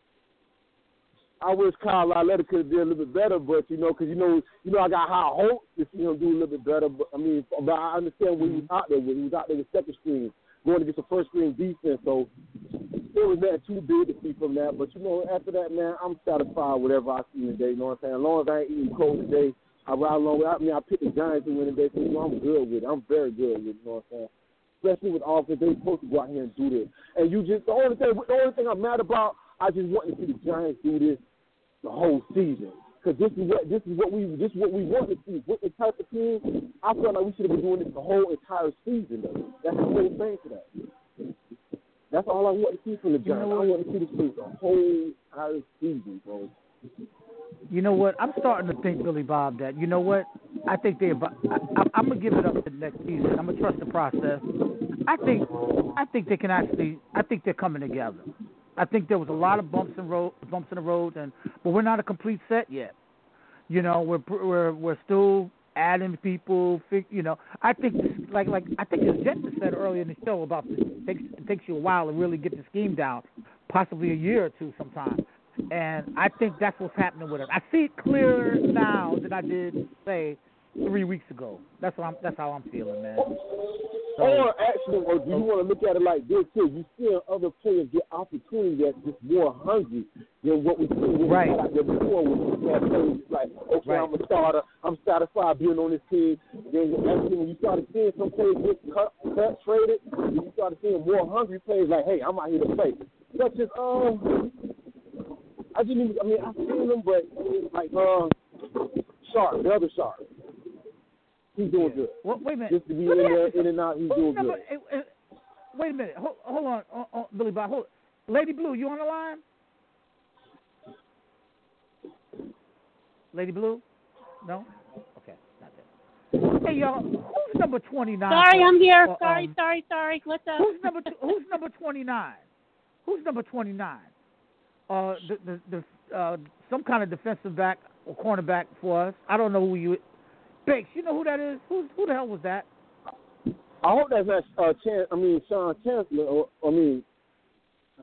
D: I wish Kyle Lauletta could have done a little bit better, but you know, because you know, you know, I got high hope to see him do a little bit better. But I mean, but I understand what he was out there with. He was out there with second string, going against the first string defense. So it was nothing too big to see from that. But you know, after that, man, I'm satisfied with whatever I see today. You know what I'm saying? As long as I ain't eating cold today, I ride along with. I mean, I picked the Giants to win today, so you know, I'm good with it. I'm very good with it. You know what I'm saying? Especially with offense, they're supposed to go out here and do this. And you just the only thing, the only thing I'm mad about, I just want to see the Giants do this the whole season. Because this is what this is what we this is what we want to see. With the type of team, I felt like we should have been doing this the whole entire season. Though. That's the whole thing to that. That's all I want to see from the Giants. You know I want to see this team the whole entire season, bro.
C: You know what? I'm starting to think, Billy Bob, that you know what? I think they. I, I, I'm gonna give it up to the next season. I'm gonna trust the process. I think. I think they can actually. I think they're coming together. I think there was a lot of bumps and road, bumps in the road, and but we're not a complete set yet. You know, we're we're we're still adding people. You know, I think like like I think as Jetta said earlier in the show about this, it takes it takes you a while to really get the scheme down, possibly a year or two sometimes. And I think that's what's happening with us. I see it clearer now than I did, say, three weeks ago. That's what I'm. That's how I'm feeling, man. So,
D: or actually, or do you want to look at it like this too? You see other players get opportunity that's just more hungry than what we see when
C: right.
D: we out there before. When we had players like, okay,
C: right.
D: I'm a starter. I'm satisfied being on this team. Then actually, when you started seeing some players get cut, cut traded, you started seeing more hungry players like, hey, I'm out here to play. Such as um. I didn't even, I mean, I've seen him, but like, uh, Sharp, the other Sharp. He's doing
C: yeah.
D: good.
C: Well, wait a minute.
D: Just to be in there, in and out, he's
C: Who's
D: doing
C: number,
D: good.
C: uh, uh, wait a minute. Hold, hold on, uh, uh, Billy Bob. Hold, Lady Blue, you on the line? Lady Blue? No? Okay, not there. Hey, y'all, who's number twenty-nine?
E: Sorry, I'm here.
C: Uh,
E: sorry,
C: um,
E: sorry, sorry. What's up?
C: Who's number, who's number twenty-nine? Who's number twenty-nine? Uh, the, the, the, uh, some kind of defensive back or cornerback for us. I don't know who you. Bakes, you know who that is? Who, who the hell was that?
D: I hope that's not uh, Chan, I mean Sean Chancellor. Or, I mean,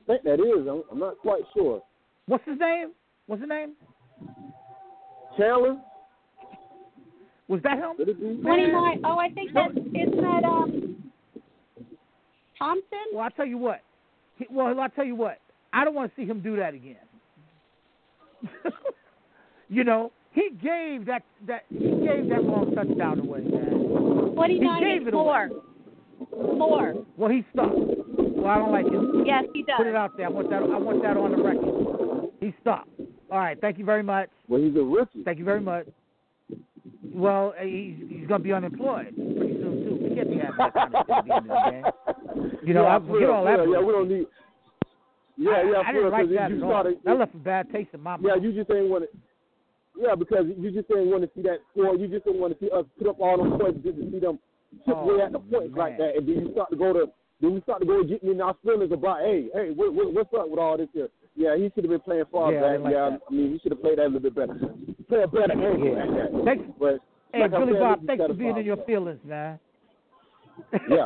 I: think that is. I'm, I'm not quite sure.
C: What's his name? What's his name?
I: Chandler.
C: Was that him?
E: twenty-nine. Oh, I think that isn't that um Thompson.
C: Well, I'll tell you what. He, well, I'll tell you what. I don't want to see him do that again. You know, he gave that that he gave that long touchdown away, man.
E: twenty-nine
C: he gave
E: and
C: it
E: four.
C: Away.
E: Four.
C: Well, he stopped. Well, I don't like it.
E: Yes, he does.
C: Put it out there. I want that. I want that on the record. He stopped. All right. Thank you very much.
I: Well, he's a rookie.
C: Thank you very much. Well, he's he's gonna be unemployed pretty soon too. We can't be having that kind of thing at the end of the game. You know,
I: yeah,
C: I forget all that.
I: Yeah, yeah, we don't need. Yeah,
C: I,
I: yeah,
C: I didn't
I: real,
C: like that
I: you
C: at all.
I: started,
C: That left a bad taste in my mouth.
I: Yeah, you just ain't want to. Yeah, because you just didn't want to see that score. You just didn't want to see us put up all those points just to see them chip
C: Oh,
I: away at the points
C: man.
I: like that, and then you start to go to. Then we start to go getting in our feelings about, hey, hey, what, what, what's up with all this here? Yeah, he should have been playing far
C: Yeah, I
I: back.
C: didn't like
I: yeah,
C: that.
I: I mean, he should have played that a little bit better. Play a better game.
C: Yeah.
I: Like that.
C: Thanks.
I: But
C: Hey,
I: like I
C: Billy
I: said,
C: Bob,
I: this is
C: thanks for being
I: satisfying,
C: in your
I: so.
C: feelings, man.
I: Yeah.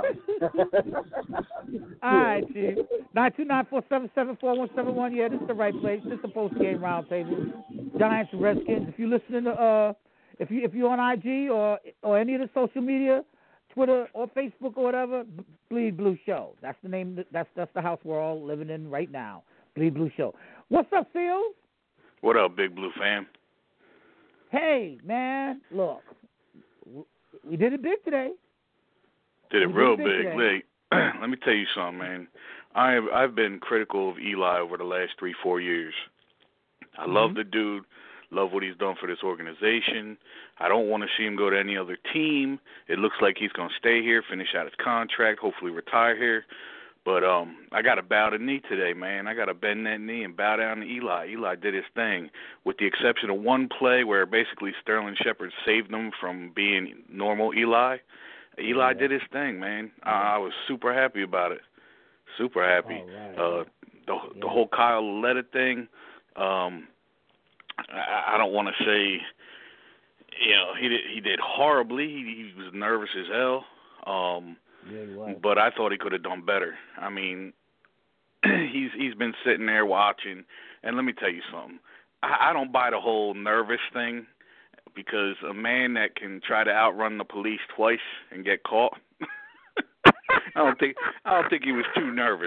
C: All right, Chief. nine two nine, four seven seven, four one seven one. Yeah, this is the right place. This is the post-game roundtable. Giants and Redskins. If you're listening to, uh, if you if you're on I G or or any of the social media, Twitter or Facebook or whatever, B- Bleed Blue Show. That's the name. That's that's the house we're all living in right now. Bleed Blue Show. What's up, Phil?
J: What up, Big Blue fam?
C: Hey, man. Look, we did it big today.
J: Did it
C: We
J: real
C: did it
J: big.
C: today.
J: Look, let me tell you something, man. I have I've been critical of Eli over the last three, four years. I
C: Mm-hmm.
J: love the dude, love what he's done for this organization. I don't want to see him go to any other team. It looks like he's gonna stay here, finish out his contract, hopefully retire here. But um, I got to bow the knee today, man. I got to bend that knee and bow down to Eli. Eli did his thing, with the exception of one play where basically Sterling Shepard saved them from being normal Eli. Eli
C: Yeah.
J: did his thing, man. I, I was super happy about it. Super happy.
C: All right.
J: Uh, the
C: Yeah.
J: the whole Kyle Letta thing. Um, I, I don't want to say, you know, he did he did horribly. He, he was nervous as hell. Um,
C: Yeah, he was.
J: but I thought he could have done better. I mean, he's he's been sitting there watching, and let me tell you something. I, I don't buy the whole nervous thing, because a man that can try to outrun the police twice and get caught, I don't think I don't think he was too nervous.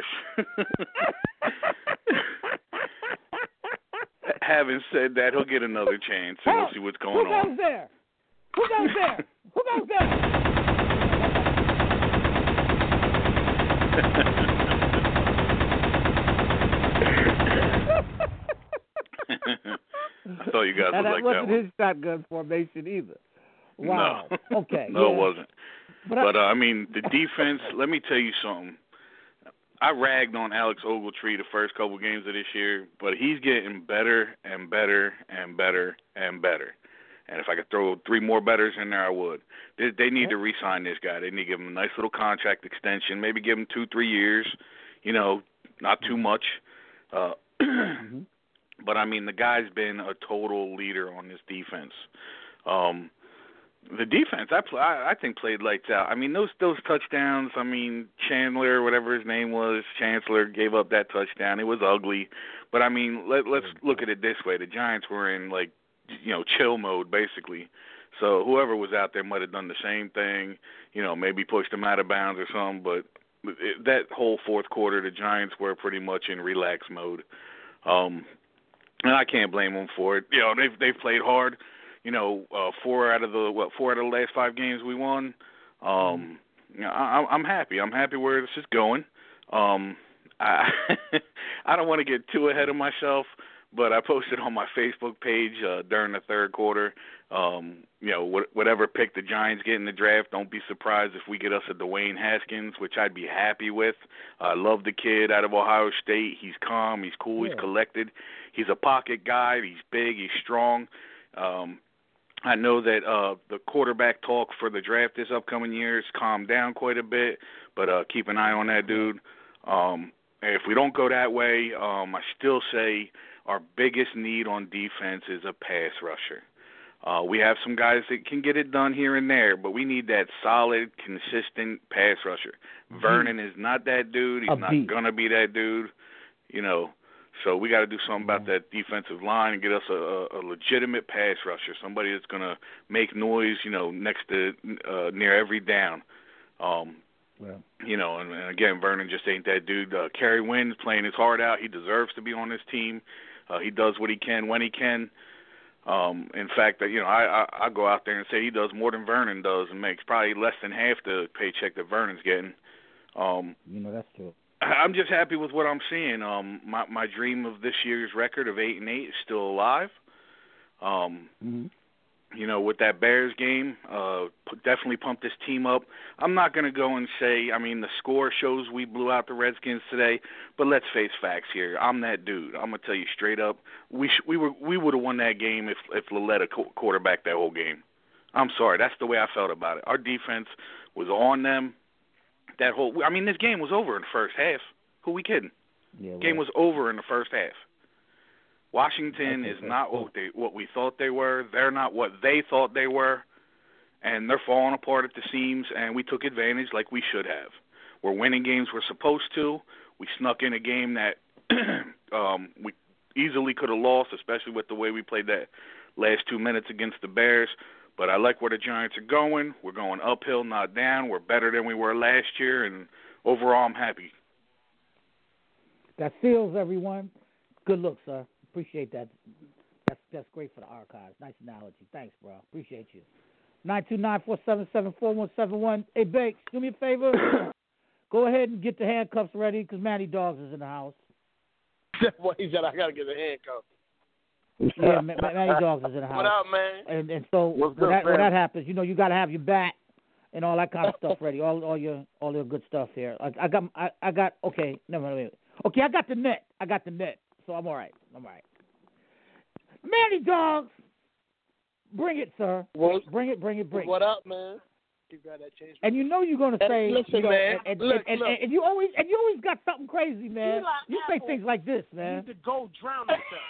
J: Having said that, he'll get another chance, and we'll see what's going
C: Who
J: on.
C: goes there? Who goes there? Who goes there?
J: I thought you guys
C: And
J: would
C: that
J: like
C: wasn't
J: that one.
C: his shotgun formation either. Wow.
J: No.
C: Okay.
J: No,
C: yeah.
J: it wasn't.
C: But,
J: But,
C: I,
J: uh, I mean, the defense, let me tell you something. I ragged on Alex Ogletree the first couple games of this year, but he's getting better and better and better and better. And if I could throw three more betters in there, I would. They, they need to re-sign this guy. They need to give him a nice little contract extension, maybe give him two, three years, you know, not too much. Uh,
C: mm-hmm.
J: But, I mean, the guy's been a total leader on this defense. Um, the defense, I, play, I I think, played lights out. I mean, those those touchdowns, I mean, Chandler, whatever his name was, Chancellor, gave up that touchdown. It was ugly. But, I mean, let, let's look at it this way. The Giants were in, like, you know, chill mode, basically. So whoever was out there might have done the same thing, you know, maybe pushed them out of bounds or something. But it, that whole fourth quarter, the Giants were pretty much in relax mode. Um And I can't blame them for it. You know, they've they've played hard. You know, uh, four out of the what four out of the last five games we won. Um, you know, I, I'm happy. I'm happy where this is going. Um, I I don't want to get too ahead of myself, but I posted on my Facebook page uh, during the third quarter. Um, you know, wh- whatever pick the Giants get in the draft, don't be surprised if we get us a Dwayne Haskins, which I'd be happy with. I love the kid out of Ohio State. He's calm. He's cool.
C: Yeah.
J: He's collected. He's a pocket guy. He's big. He's strong. Um, I know that uh, the quarterback talk for the draft this upcoming year has calmed down quite a bit, but uh, keep an eye on that dude. Um, if we don't go that way, um, I still say our biggest need on defense is a pass rusher. Uh, we have some guys that can get it done here and there, but we need that solid, consistent pass rusher.
C: Mm-hmm.
J: Vernon is not that dude. He's
C: A
J: not
C: beast.
J: going to be that dude. You know, so we got to do something about that defensive line and get us a, a legitimate pass rusher, somebody that's going to make noise, you know, next to uh, near every down. Um,
C: yeah.
J: You know, and, and again, Vernon just ain't that dude. Uh, Kerry Wynn's playing his heart out. He deserves to be on this team. Uh, he does what he can when he can. Um, in fact, you know, I, I I go out there and say he does more than Vernon does and makes probably less than half the paycheck that Vernon's getting. Um,
C: you know, that's true.
J: I'm just happy with what I'm seeing. Um, my my dream of this year's record of eight and eight is still alive. Um,
C: mm-hmm.
J: You know, with that Bears game, uh, definitely pumped this team up. I'm not going to go and say, I mean, the score shows we blew out the Redskins today, but let's face facts here. I'm that dude. I'm going to tell you straight up, we sh- we were we would have won that game if if Lalletta co- quarterbacked that whole game. I'm sorry, that's the way I felt about it. Our defense was on them. That whole, I mean, this game was over in the first half. Who we kidding?
C: Yeah,
J: game was over in the first half. Washington is not what they what we thought they were. They're not what they thought they were, and they're falling apart at the seams. And we took advantage like we should have. We're winning games we're supposed to. We snuck in a game that um, we easily could have lost, especially with the way we played that last two minutes against the Bears. But I like where the Giants are going. We're going uphill, not down. We're better than we were last year, and overall, I'm happy.
C: That seals, everyone. Good look, sir. Appreciate that. That's that's great for the archives. Nice analogy. Thanks, bro. Appreciate you. nine two nine, four seven seven, four one seven one. Hey, Bakes, do me a favor. Go ahead and get the handcuffs ready because Manny Dogs is in the house.
K: What he said, I got to get the handcuffs.
C: Yeah, Ma- Ma- Manny Dogs is in the house.
K: What up, man?
C: And and so when,
K: good,
C: that, when that happens, you know, you got to have your bat and all that kind of stuff ready. All all your all your good stuff here. I, I got I, I got okay. No, no, wait. Okay, I got the net. I got the net. So I'm all right. I'm all right. Manny Dogs, bring it, sir.
K: Well,
C: bring it, bring it, bring it.
K: What up, man? You got that change.
C: And you know you're gonna say,
K: listen,
C: you know,
K: man.
C: And,
K: look,
C: and,
K: look.
C: And, and you always and you always got something crazy, man.
K: Eli
C: You say
K: Apple
C: things like this,
K: You
C: man.
K: need to go drown yourself.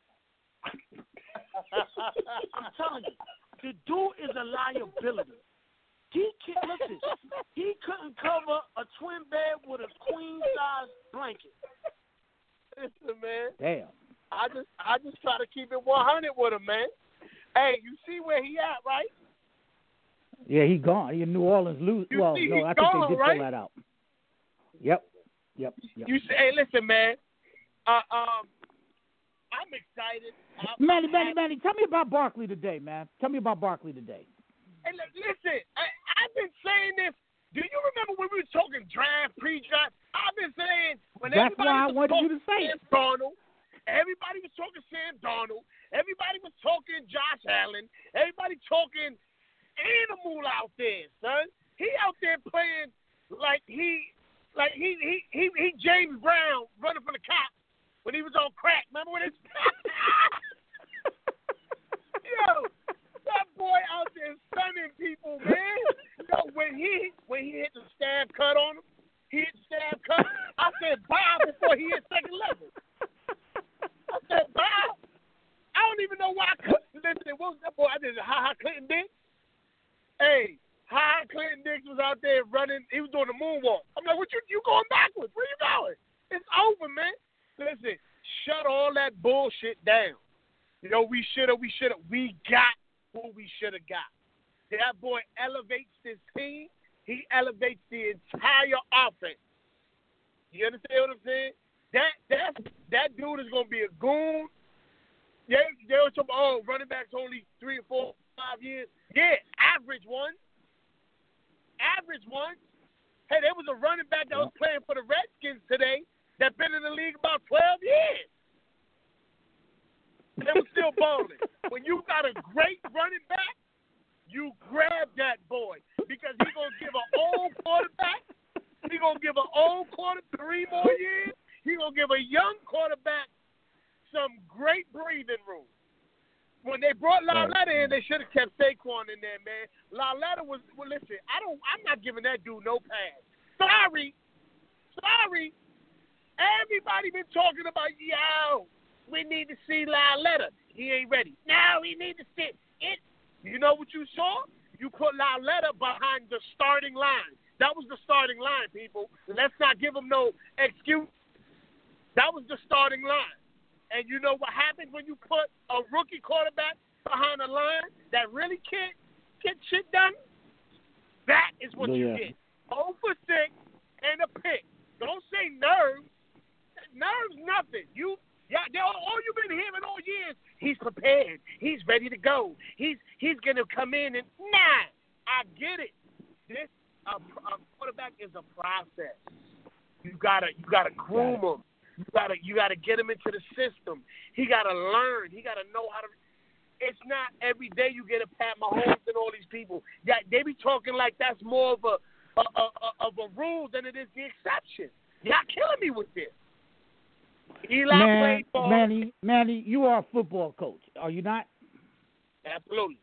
K: I'm telling you, the dude is a liability. He can't listen. He couldn't cover a twin bed with a queen size blanket. Listen, man.
C: Damn.
K: I just I just try to keep it one hundred with him, man. Hey, you see where he at, right?
C: Yeah, he gone. He in New Orleans. Lose.
K: You
C: Well,
K: see
C: no,
K: he
C: I think
K: gone,
C: they did
K: right?
C: pull that out. Yep. Yep. Yep.
K: You say, hey, listen, man. Uh, um, I'm excited. I'm,
C: Manny,
K: I'm
C: Manny,
K: happy.
C: Manny, tell me about Barkley today, man. Tell me about Barkley today.
K: Hey, li- listen, I, I've been saying this. Do you remember when we were talking draft, pre-draft? I've been saying when
C: That's
K: everybody
C: why I
K: was
C: wanted
K: talking
C: you to say
K: Sam
C: it.
K: Darnold, everybody was talking Sam Darnold, everybody was talking Josh Allen, everybody talking animal out there, son. He out there playing like he, like he, he, he, he James Brown running from the cops when he was on crack. Remember when it's yo, that boy out there stunning people, man. Yo, when he when he hit the stab cut on him, he hit the stab cut. I said bye before he hit second level. I said bye. I don't even know why I couldn't listen. What was that boy? I did Ha Ha Clinton Dix. Hey, Ha Ha Clinton Dix was out there running. He was doing the moonwalk. I'm like, what you you going backwards? Where you going? It's over, man. Listen, shut all that bullshit down. You know, we should have, we should have, we got who we should have got. That boy elevates this team. He elevates the entire offense. You understand what I'm saying? That that that dude is gonna be a goon. They they were talking, oh, running backs only three or four, five years. Yeah, average one. Average one. Hey, there was a running back that was playing for the Redskins today that been in the league about twelve years. They were still balling. When you got a great running back, you grab that boy because he's going to give an old quarterback, he's going to give an old quarterback three more years, he's going to give a young quarterback some great breathing room. When they brought Lalletta in, they should have kept Saquon in there, man. Lalletta was, well, listen, I don't, I'm not giving that dude no pass. Sorry. Sorry. Everybody been talking about, yo, we need to see Lalletta. He ain't ready. No, we need to see it. You know what you saw? You put Lalletta behind the starting line. That was the starting line, people. Let's not give him no excuse. That was the starting line. And you know what happens when you put a rookie quarterback behind a line that really can't get shit done? That is what
C: yeah.
K: you get. oh for six and a pick. Don't say nerves. Nerves, nothing. You, yeah, all you've been hearing all years, he's prepared. He's ready to go. He's he's going to come in and, nah, I get it. This a, a quarterback is a process. You gotta you gotta groom him. You gotta you gotta get him into the system. He gotta learn. He gotta know how to. It's not every day you get a Pat Mahomes and all these people. Yeah, they be talking like that's more of a, a, a, a of a rule than it is the exception. Y'all killing me with this. Eli
C: Man,
K: played ball.
C: Manny, Manny, you are a football coach, are you not?
K: Absolutely.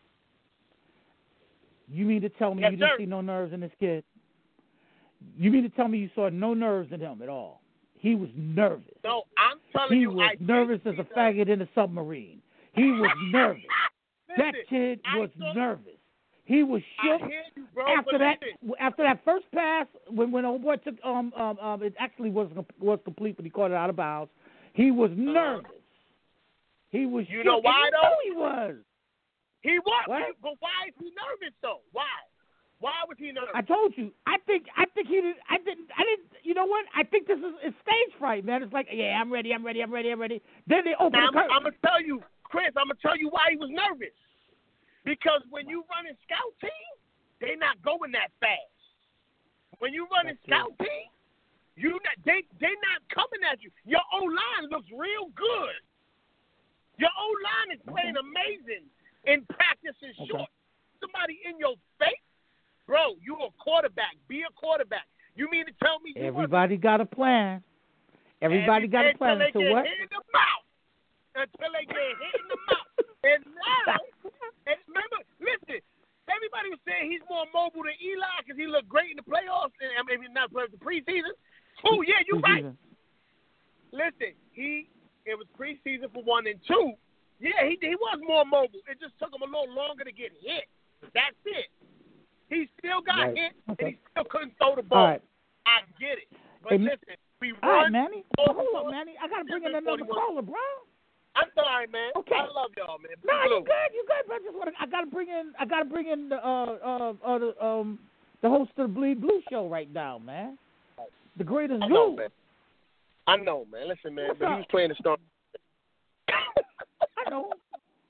C: You mean to tell me
K: Yes,
C: you didn't
K: sir.
C: see no nerves in this kid? You mean to tell me you saw no nerves in him at all? He was nervous.
K: No, I'm telling
C: He
K: you,
C: was
K: I
C: nervous as a faggot in a submarine. He was nervous. That
K: Listen,
C: kid
K: I
C: was
K: saw-
C: nervous. He was
K: I
C: shook
K: hear you, bro,
C: after
K: but
C: that.
K: listen.
C: After that first pass, when when old boy took um um, um it actually was was complete, but he caught it out of bounds. He was nervous. He was.
K: You
C: shook,
K: know why,
C: and you
K: though?
C: know he was.
K: He was,
C: What?
K: but- but why is he nervous though? Why? Why was he nervous?
C: I told you. I think. I think he did. I didn't. I didn't. You know what? I think this is it's stage fright, man. It's like, yeah, I'm ready. I'm ready. I'm ready. I'm ready. Then they open
K: Now,
C: the
K: I'm,
C: curtain.
K: I'm gonna tell you, Chris. I'm gonna tell you why he was nervous. Because when you run a scout team, they not going that fast. When you run a scout team, you not, they they not coming at you. Your O line looks real good. Your O line is playing amazing in practice and
C: Okay.
K: short. Somebody in your face, bro. You a quarterback. Be a quarterback. You mean to tell me you
C: Everybody got a plan. Everybody got a plan.
K: until
C: Until
K: they
C: what?
K: get hit in the mouth. Until they get hit in the mouth. And now, and remember, listen, everybody was saying he's more mobile than Eli because he looked great in the playoffs. And I mean, not playoffs, the preseason. Oh, yeah, you're right. Listen, he it was preseason for one and two. Yeah, he he was more mobile. It just took him a little longer to get hit. That's it. He still got
C: Right.
K: hit,
C: Okay.
K: and he still couldn't throw the
C: All
K: ball.
C: right.
K: I get it. But
C: Hey,
K: listen, we
C: All right,
K: won.
C: Manny. Well, hold on, Manny. I gotta bring in another
K: forty-one.
C: caller, bro.
K: I'm sorry, man.
C: Okay.
K: I love y'all, man.
C: No,
K: Blue.
C: you good. You good. But I just want to. I gotta bring in. I gotta bring in the uh uh, uh the um the host of the Bleed Blue show right now, man. The greatest
K: I know,
C: Zoo.
K: man. I know, man. Listen, man.
C: What's
K: but he
C: up?
K: was playing the storm.
C: I know.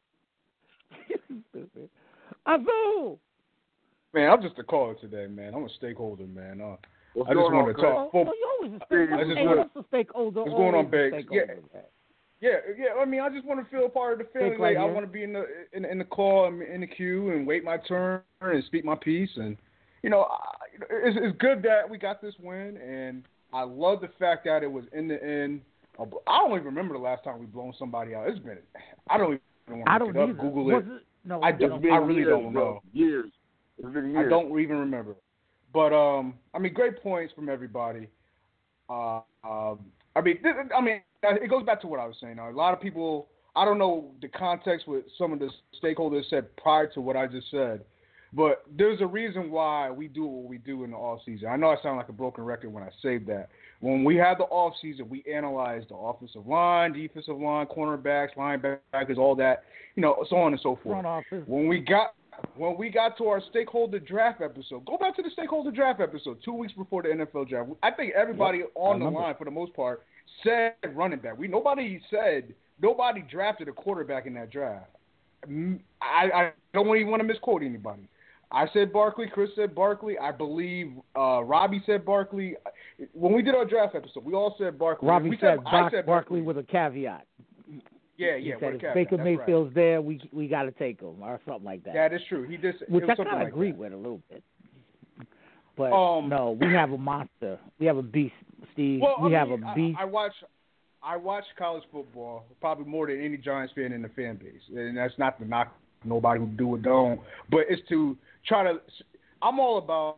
C: Stupid. Azul.
L: Man, I'm just a caller today, man. I'm a stakeholder, man. Uh,
D: What's
L: I just
D: going on,
L: want to
D: Chris?
L: talk.
C: Oh,
L: Football.
C: you always a
L: I
C: stakeholder.
L: just
C: Hey,
L: wanna-
C: what's a stakeholder?
L: What's going on,
C: Always a
L: Biggs? Yeah.
C: stakeholder, man.
L: Yeah, yeah. I mean, I just want to feel a part of the family.
C: Think right
L: Like, I
C: here.
L: want to be in the in, in the call, and in the queue, and wait my turn and speak my piece. And you know, I, it's, it's good that we got this win, and I love the fact that it was in the end. I don't even remember the last time we blown somebody out. It's been. I don't even want to
C: I
L: look
C: don't
L: it up.
C: either.
L: Google
C: Was
L: it.
C: it? No,
L: I
C: it's
L: don't.
C: been
L: I
C: a
L: really
D: years,
L: don't
D: bro.
L: know.
D: Years. It's been years.
L: I don't even remember. But um, I mean, great points from everybody. Uh, um, I mean, th- I mean, it goes back to what I was saying. Now, a lot of people, I don't know the context what some of the stakeholders said prior to what I just said, but there's a reason why we do what we do in the off season. I know I sound like a broken record when I say that. When we had the off season, we analyzed the offensive line, defensive line, cornerbacks, linebackers, all that, you know, so on and so forth.
C: front office.
L: When we got when we got to our stakeholder draft episode, go back to the stakeholder draft episode two weeks before the N F L draft. I think everybody
C: Yep, I
L: on the
C: remember.
L: line, for the most part, said running back. We nobody said nobody drafted a quarterback in that draft. Mm, I, I don't even want to misquote anybody. I said Barkley. Chris said Barkley. I believe uh, Robbie said Barkley. When we did our draft episode, we all said Barkley.
C: Robbie
L: we
C: said,
L: I
C: Bar-
L: said
C: Barkley with a caveat.
L: Yeah,
C: He
L: yeah.
C: said
L: with a
C: if
L: caveat,
C: Baker
L: that's right.
C: Mayfield's there, we we got to take him or something like that.
L: That is true. He just
C: Which
L: it was
C: I
L: something
C: kind of
L: like
C: agree
L: that.
C: with a little bit. But
L: Um,
C: no, we have a monster. We have a beast, Steve.
L: Well,
C: we
L: I
C: have
L: mean,
C: a beast.
L: I, I watch, I watch college football probably more than any Giants fan in the fan base, and that's not to knock nobody who do or don't, but it's to try to. I'm all about.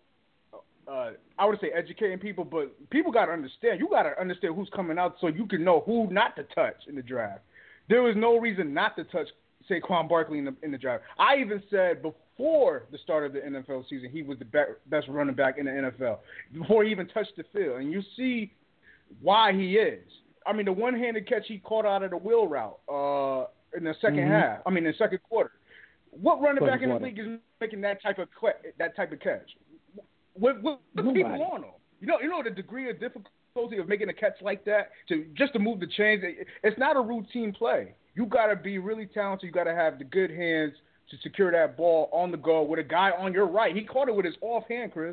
L: Uh, I would say educating people, but people got to understand. You got to understand who's coming out so you can know who not to touch in the draft. There was no reason not to touch Saquon Barkley in the in the draft. I even said before the start of the N F L season he was the be- best running back in the N F L before he even touched the field. And you see why he is. I mean, the one-handed catch he caught out of the wheel route uh, in the second mm-hmm. half. I mean, in the second quarter. What running back in the league is making that type of that type of catch? What what the people on him? You know, you know the degree of difficulty of making a catch like that to just to move the chains. It's not a routine play. You got to be really talented. You got to have the good hands to secure that ball on the go with a guy on your right. He caught it with his offhand, Chris,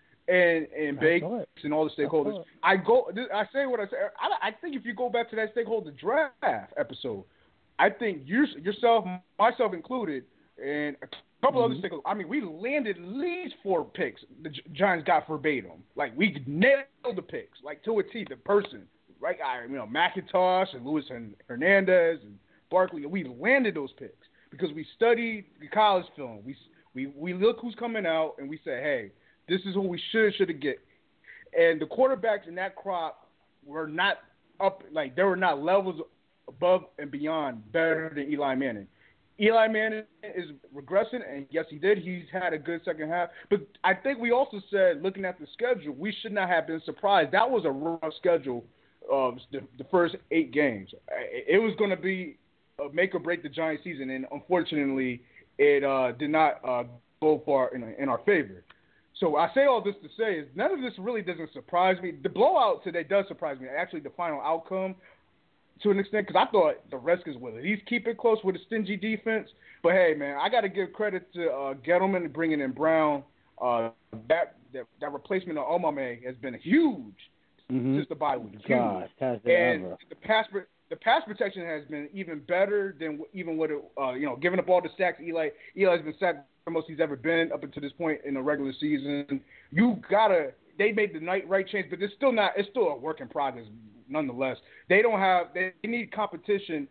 L: and and Bakes and all the stakeholders. I go. I say what I say. I, I think if you go back to that stakeholder draft episode, I think you yourself, myself included, and a couple mm-hmm. other stakeholders. I mean, we landed at least four picks. The Giants got verbatim. Like we nailed the picks, like to a T. The person, right? I, you know, McIntosh and Luis Hernandez and Barkley. We landed those picks because we studied the college film. We we we look who's coming out and we say, hey, this is who we should should have get. And the quarterbacks in that crop were not up, like they were not levels above and beyond better than Eli Manning. Eli Manning is regressing, and yes, he did. He's had a good second half. But I think we also said, looking at the schedule, we should not have been surprised. That was a rough schedule of the, the first eight games. It was going to be a make or break the Giants season, and unfortunately, it uh, did not uh, go far in, in our favor. So I say all this to say is none of this really doesn't surprise me. The blowout today does surprise me. Actually, the final outcome, to an extent, because I thought the Redskins would at least keep it close with a stingy defense. But, hey, man, I got to give credit to uh, Gettleman bringing in Brown. Uh, that, that that replacement of Omame has been huge mm-hmm. since the bye week.
C: God,
L: and
C: ever.
L: the pass the pass protection has been even better than even what it, uh, you know, giving up all the sacks. Eli Eli's been sacked the most he's ever been up until this point in the regular season. You gotta. They made the night right change, but it's still not. It's still a work in progress. Nonetheless, they don't have. They need competition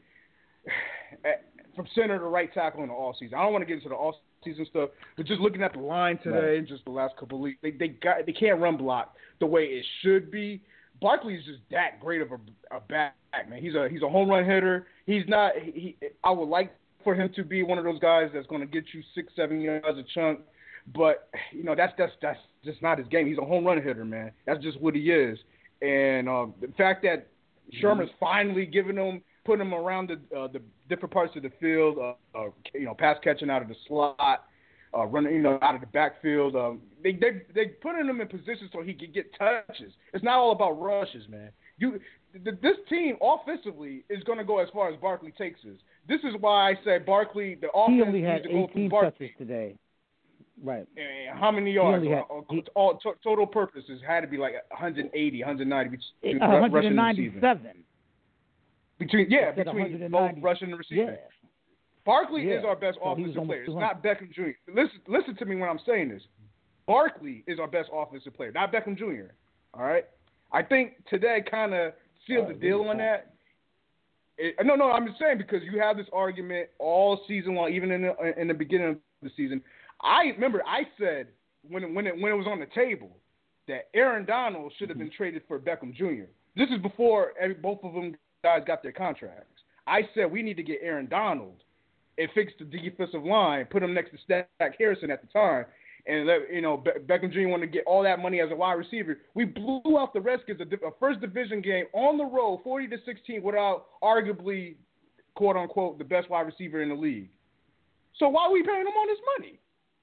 L: at, from center to right tackle in the all season. I don't want to get into the all season stuff, but just looking at the line today, right. and just the last couple of weeks, they they got they can't run block the way it should be. Barkley is just that great of a, a back, man. He's a he's a home run hitter. He's not. He, I would like for him to be one of those guys that's going to get you six, seven yards a chunk, but you know that's that's that's just not his game. He's a home run hitter, man. That's just what he is. And uh, the fact that Sherman's mm-hmm. finally giving him, putting him around the uh, the different parts of the field, uh, uh, you know, pass catching out of the slot, uh, running, you know, out of the backfield. Um, they they they putting him in position so he can get touches. It's not all about rushes, man. You, th- this team offensively is going to go as far as Barkley takes us. This is why I say Barkley. The offense
C: he only had
L: needs to go
C: eighteen
L: through
C: touches today. Right.
L: And how many yards?
C: Had,
L: all, he, all to, total purposes had to be like one eighty, one ninety between
C: one ninety-seven.
L: Between yeah, between both rushing and receiving.
C: Yeah.
L: Barkley
C: yeah.
L: is our best
C: so
L: offensive player. It's not Beckham Junior Listen, listen to me when I'm saying this. Barkley is our best offensive player, not Beckham Junior All right. I think today kind of sealed oh, the deal on that. It, no, no, I'm just saying because you have this argument all season long, even in the, in the beginning of the season. I remember I said when it, when it, when it was on the table that Aaron Donald should have been traded for Beckham Junior This is before every, both of them guys got their contracts. I said we need to get Aaron Donald and fix the defensive line, put him next to Stack Harrison at the time, and let you know Be- Beckham Junior wanted to get all that money as a wide receiver. We blew out the Redskins a, a first division game on the road, forty to sixteen, without arguably quote unquote the best wide receiver in the league. So why are we paying him all this money?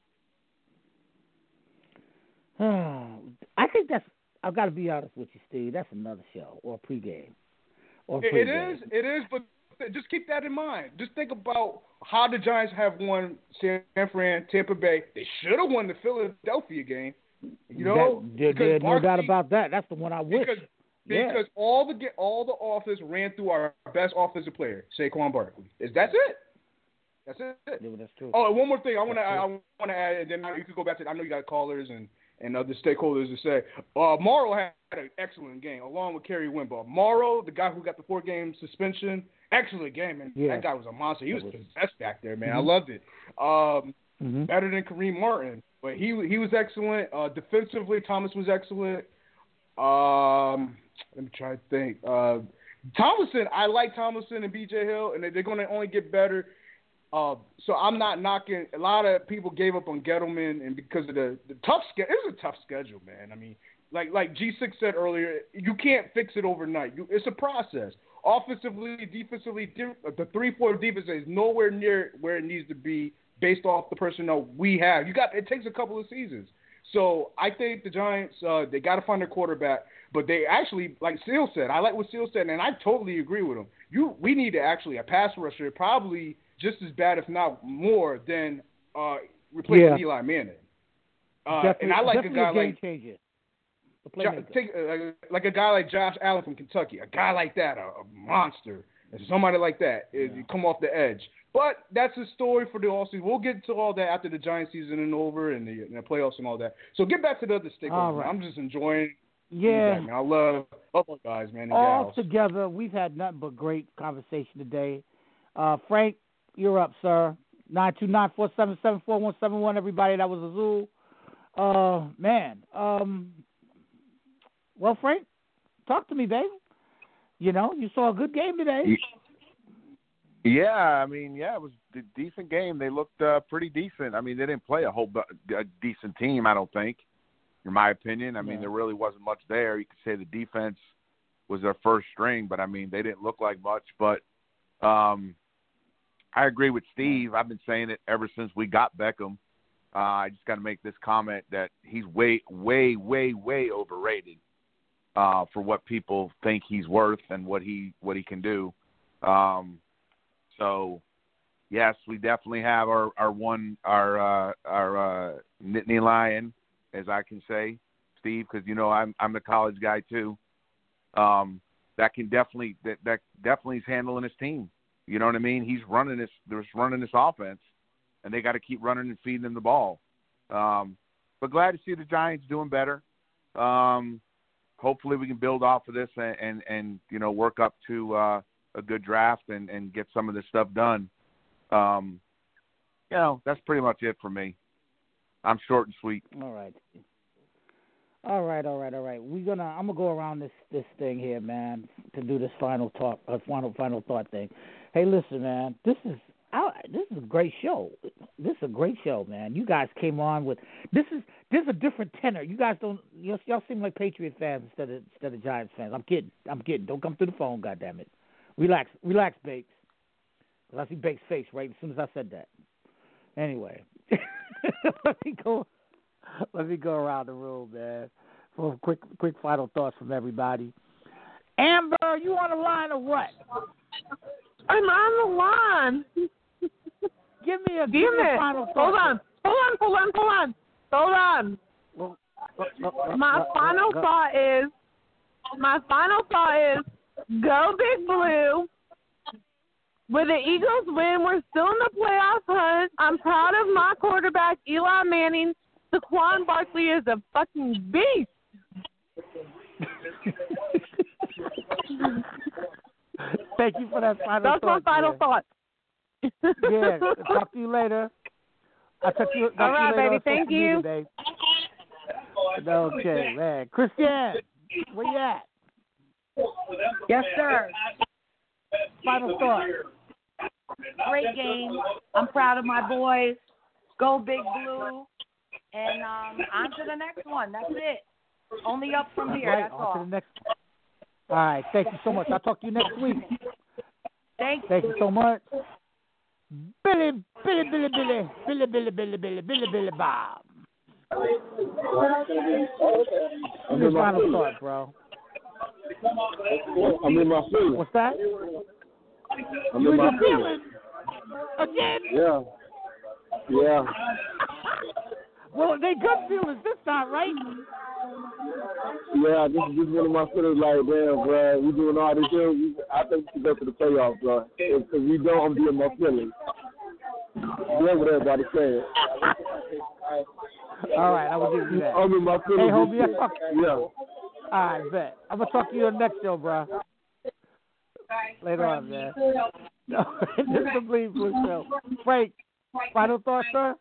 C: I think that's. I've got to be honest with you, Steve. That's another show or pregame. Or
L: it, it is. It is. But just keep that in mind. Just think about how the Giants have won San Fran, Tampa Bay. They should have won the Philadelphia game. You know,
C: that, there, there's no doubt about that. That's the one I wish.
L: Because,
C: yeah.
L: because all the all the offense ran through our best offensive player, Saquon Barkley. Is that's it? That's it.
C: Yeah, that's true.
L: Oh, and one more thing. I want to. I, I want to add, and then you could go back to. I know you got callers and. and other stakeholders to say, uh, Morrow had an excellent game, along with Kerry Winball. Morrow, the guy who got the four-game suspension, excellent game, man. Yeah. That guy was a monster. He was possessed back there, man. Mm-hmm. I loved it. Um, mm-hmm. Better than Kareem Martin. But he he was excellent. Uh, defensively, Thomas was excellent. Um, let me try to think. Uh, Tomlinson, I like Tomlinson and B J Hill, and they're going to only get better. Uh, so I'm not knocking. A lot of people gave up on Gettleman, and because of the, the tough schedule, it was a tough schedule, man. I mean, like like G six said earlier, you can't fix it overnight. You, it's a process. Offensively, defensively, the three four defense is nowhere near where it needs to be based off the personnel we have. You got it takes a couple of seasons. So I think the Giants uh, they got to find their quarterback, but they actually, like Seal said, I like what Seal said, and I totally agree with him. You we need to actually a pass rusher, probably just as bad, if not more, than uh, replacing
C: yeah.
L: Eli Manning. Uh, and I like a guy
C: a game
L: like
C: changer.
L: Jo- take, uh, like a guy like Josh Allen from Kentucky, a guy like that, a, a monster, and somebody like that, yeah. is, you come off the edge. But that's a story for the offseason. We'll get to all that after the Giants season is over and the, and the playoffs and all that. So get back to the other stakeholders.
C: Right.
L: I'm just enjoying.
C: Yeah,
L: back, man. I love all my guys, man. And
C: all
L: gals.
C: together, we've had nothing but great conversation today. Uh, Frank, you're up, sir. Nine two nine four seven seven four one seven one. Everybody, that was Azul. Uh, man. Um. Well, Frank, talk to me, baby. You know, you saw a good game today.
M: Yeah, I mean, yeah, it was a decent game. They looked uh, pretty decent. I mean, they didn't play a whole bu- a decent team, I don't think, in my opinion. I mean,
C: yeah.
M: there really wasn't much there. You could say the defense was their first string, but, I mean, they didn't look like much. But um, I agree with Steve. I've been saying it ever since we got Beckham. Uh, I just got to make this comment that he's way, way, way, way overrated. Uh, for what people think he's worth and what he what he can do. Um, so, yes, we definitely have our, our one our uh, our uh, Nittany Lion, as I can say, Steve, because you know I'm I'm the college guy too. Um, that can definitely that, that definitely is handling his team. You know what I mean? He's running this there's running this offense, and they got to keep running and feeding him the ball. Um, but glad to see the Giants doing better. Um, Hopefully we can build off of this and, and, and you know, work up to uh, a good draft and, and get some of this stuff done. Um, you know, that's pretty much it for me. I'm short and sweet.
C: All right. All right, all right, all right. We're gonna I'm gonna go around this, this thing here, man, to do this final talk uh, final final thought thing. Hey, listen, man, this is I, this is a great show. This is a great show, man. You guys came on with this is this is a different tenor. You guys don't y'all, y'all seem like Patriot fans instead of instead of Giants fans. I'm kidding. I'm kidding. Don't come through the phone, goddammit. Relax, relax, Bakes. I see Bakes' face right as soon as I said that. Anyway, let me go. Let me go around the room, man, for quick quick final thoughts from everybody. Amber, you on the line or what?
G: I'm on the line.
C: Give me a,
G: give
C: give me a
G: it.
C: final thought.
G: Hold on. Hold on, hold on, hold on. Hold on.
C: Well, uh, uh,
G: my
C: uh,
G: final
C: uh,
G: thought is, my final thought is, go Big Blue. With the Eagles win, we're still in the playoff hunt. I'm proud of my quarterback, Eli Manning. Saquon Barkley is a fucking beast.
C: Thank you for that final
G: That's
C: thought.
G: That's my final
C: yeah.
G: thought.
C: Yeah, talk to you later. I'll talk to you, talk
G: All right,
C: to you later
G: baby. Thank you.
C: Media, okay, man. Christian, where you at?
H: Yes, sir.
C: Final thought.
H: Great game. I'm proud of my boys. Go Big Blue. And um, on to the next one. That's it. Only up from here.
C: Right,
H: That's
C: on
H: all.
C: to the next. All right, thank you so much. I'll talk to you next week.
H: Thank you.
C: Thank you so much. Billy, Billy, Billy, Billy, Billy, Billy, Billy, Billy, Billy, Billy, Bob.
I: I'm in my
C: final
I: feelings.
C: thought, bro.
I: I'm in my feelings.
C: What's that?
I: I'm
C: you
I: in my
C: your feelings? Again?
I: Yeah. Yeah.
C: Well, they good feelings this time, right?
I: Yeah, this is just one of my feelings. Like, damn, bro, we doing all this here. We, I think we should go to the playoffs, bro. If, if we don't, I'm being my feelings. Yeah, what everybody's saying.
C: All right, I will give you that.
I: I'm in my feelings.
C: Hey, homie, I talk.
I: Yeah.
C: All right, bet. I'm gonna talk to you on the next show, bro. Later on, man. No, this is the Bleed Blue Show. Frank, final thoughts, sir?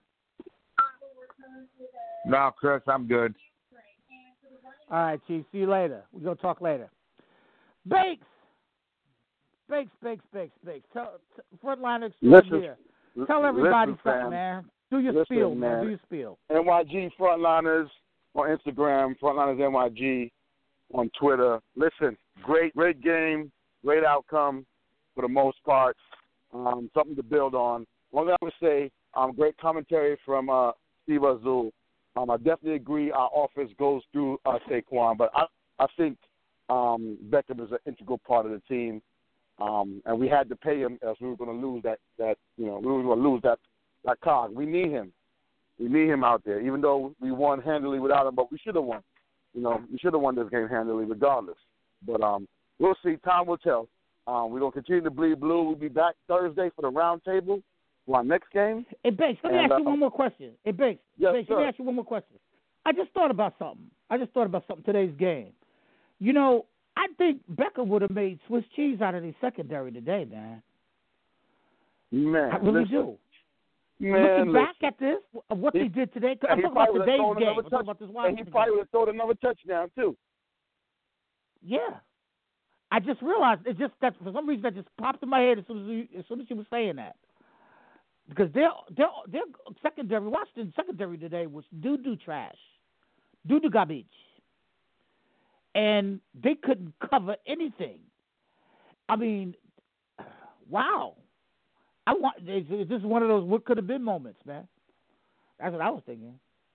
M: No, Chris, I'm good.
C: All right, Chief. See you later. We're going to talk later. Bakes! Bakes, Bakes, Bakes, Bakes. Tell, t- frontline extraordinaire. Tell everybody
N: listen,
C: something,
N: fam.
C: man. Do your
N: Listen,
C: spiel, man.
N: man.
C: Do your spiel.
N: N Y G frontliners,
B: on Instagram, Frontliners N Y G on Twitter. Listen, great, great game, great outcome for the most part. Um, something to build on. One thing I would say, um, great commentary from uh, Steve Azul. Um, I definitely agree our offense goes through uh, Saquon, but I, I think um, Beckham is an integral part of the team, um, and we had to pay him as we were going to lose that, that, you know, we were going to lose that, that cog. We need him. We need him out there, even though we won handily without him, but we should have won. You know, we should have won this game handily regardless. But um, we'll see. Time will tell. Um, we're going to continue to bleed blue. We'll be back Thursday for the round table for our next game.
C: Hey, Banks, let me
B: and,
C: ask you
B: uh,
C: one more question. Hey, Banks,
B: yes,
C: Banks
B: sir.
C: let me ask you one more question. I just thought about something. I just thought about something today's game. You know, I think Beckham would have made Swiss cheese out of the secondary today, man.
B: Man,
C: I really
B: listen.
C: do.
B: Man,
C: Looking back
B: listen.
C: at this, of what
B: He-
C: they did today,
B: and
C: I'm
B: he
C: talking about
B: probably would've
C: today's
B: thrown
C: game.
B: another
C: I'm talking
B: touch-
C: about this
B: And
C: Washington
B: he probably
C: game.
B: would have thrown another touchdown, too.
C: Yeah. I just realized it just that for some reason that just popped in my head as soon as you, as soon as you were saying that. Because their their their secondary Washington secondary today was doo doo trash. Doo doo garbage. And they couldn't cover anything. I mean, wow. I want this is one of those what could have been moments, man. That's what I was thinking.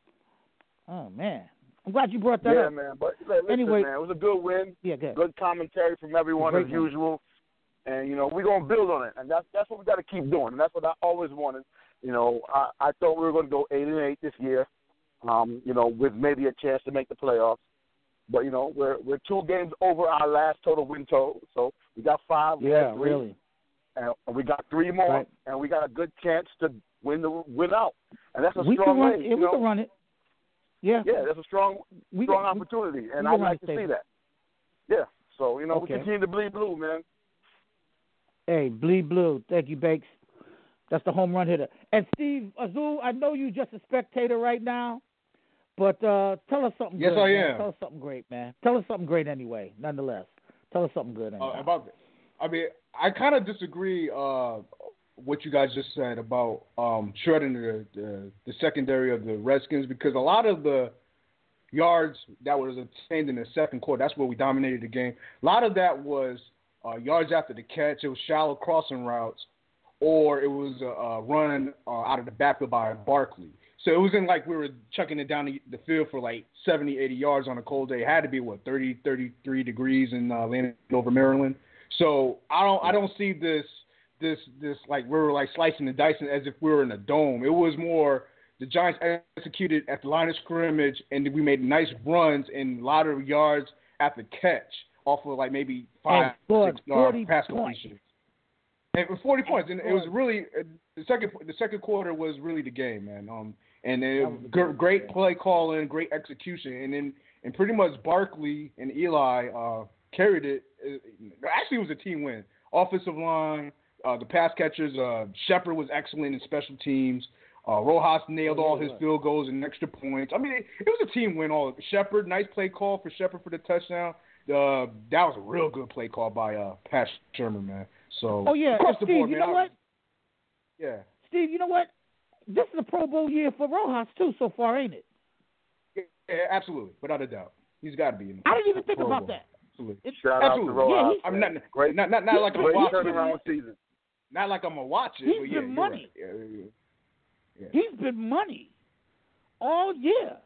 C: Oh man. I'm glad you brought that
B: yeah,
C: up.
B: man. But listen,
C: Anyway-
B: man, it was a good win.
C: Yeah, good.
B: Good commentary from everyone
C: Great
B: as
C: one.
B: usual. And, you know, we're going to build on it. And that's that's what we got to keep doing. And that's what I always wanted. You know, I, I thought we were going to go eight and eight this year, um, you know, with maybe a chance to make the playoffs. But, you know, we're we're two games over our last total win total. So we got five. we
C: Yeah,
B: had three,
C: really.
B: And we got three more.
C: Right.
B: And we got a good chance to win the win out. And that's a
C: We
B: strong
C: can run
B: way.
C: yeah,
B: you
C: we
B: know?
C: can run it. Yeah.
B: Yeah, that's a strong
C: We
B: strong
C: can- we-
B: opportunity. And
C: we
B: I
C: can run
B: like
C: it
B: to see
C: stable.
B: that. Yeah. So, you know,
C: Okay.
B: we continue to bleed blue, man.
C: Hey, bleed blue. Thank you, Bakes. That's the home run hitter. And Steve Azul, I know you're just a spectator right now, but uh, tell us something
L: Yes,
C: good.
L: I
C: man.
L: am.
C: Tell us something great, man. Tell us something great anyway, nonetheless. Tell us something good anyway.
L: Uh, about I mean, I kind of disagree uh, what you guys just said about um, shredding the, the the secondary of the Redskins, because a lot of the yards that was obtained in the second quarter, that's where we dominated the game. A lot of that was uh, yards after the catch. It was shallow crossing routes, or it was a, a run uh, out of the backfield by Barkley. So it wasn't like we were chucking it down the, the field for like seventy, eighty yards on a cold day. It had to be, what, thirty, thirty-three degrees in uh, Landover, Maryland. So I don't I don't see this this this like we were like slicing and dicing as if we were in a dome. It was more the Giants executed at the line of scrimmage, and we made nice runs and a lot of yards at the catch off of like maybe five,
C: scored
L: six yard
C: forty
L: pass
C: points.
L: completion. And it was forty points, and it was really the second the second quarter was really the game, man. Um, and it was gr- great play calling, great execution, and then and pretty much Barkley and Eli uh, carried it. It- Actually, it was a team win. Offensive line, uh, the pass catchers. Uh, Shepard was excellent in special teams. Uh, Rojas nailed all his field goals and extra points. I mean, it, it was a team win. All Shepard, nice play call for Shepard for the touchdown. Uh, that was a real good play call by uh, Pat Sherman, man. So
C: Oh, yeah.
L: across
C: And
L: the
C: Steve,
L: board,
C: you
L: man,
C: know
L: I-
C: what?
L: Yeah.
C: Steve, you know what? This is a Pro Bowl year for Rojas, too, so far, ain't it?
L: Yeah, absolutely, without a doubt, he's got to be in. The
C: I didn't even think
L: Pro
C: about
L: Bowl.
C: that.
L: Absolutely.
B: Shout out to
L: absolutely.
B: Rojas.
C: Yeah, he's-
L: I mean, not,
B: Great,
L: not, not, not like I'm
B: great
L: watching.
B: turnaround season.
L: Not like I'm gonna watch it.
C: He's
L: but yeah,
C: been
L: you're
C: money.
L: right. Yeah, yeah, yeah.
C: He's been money all year.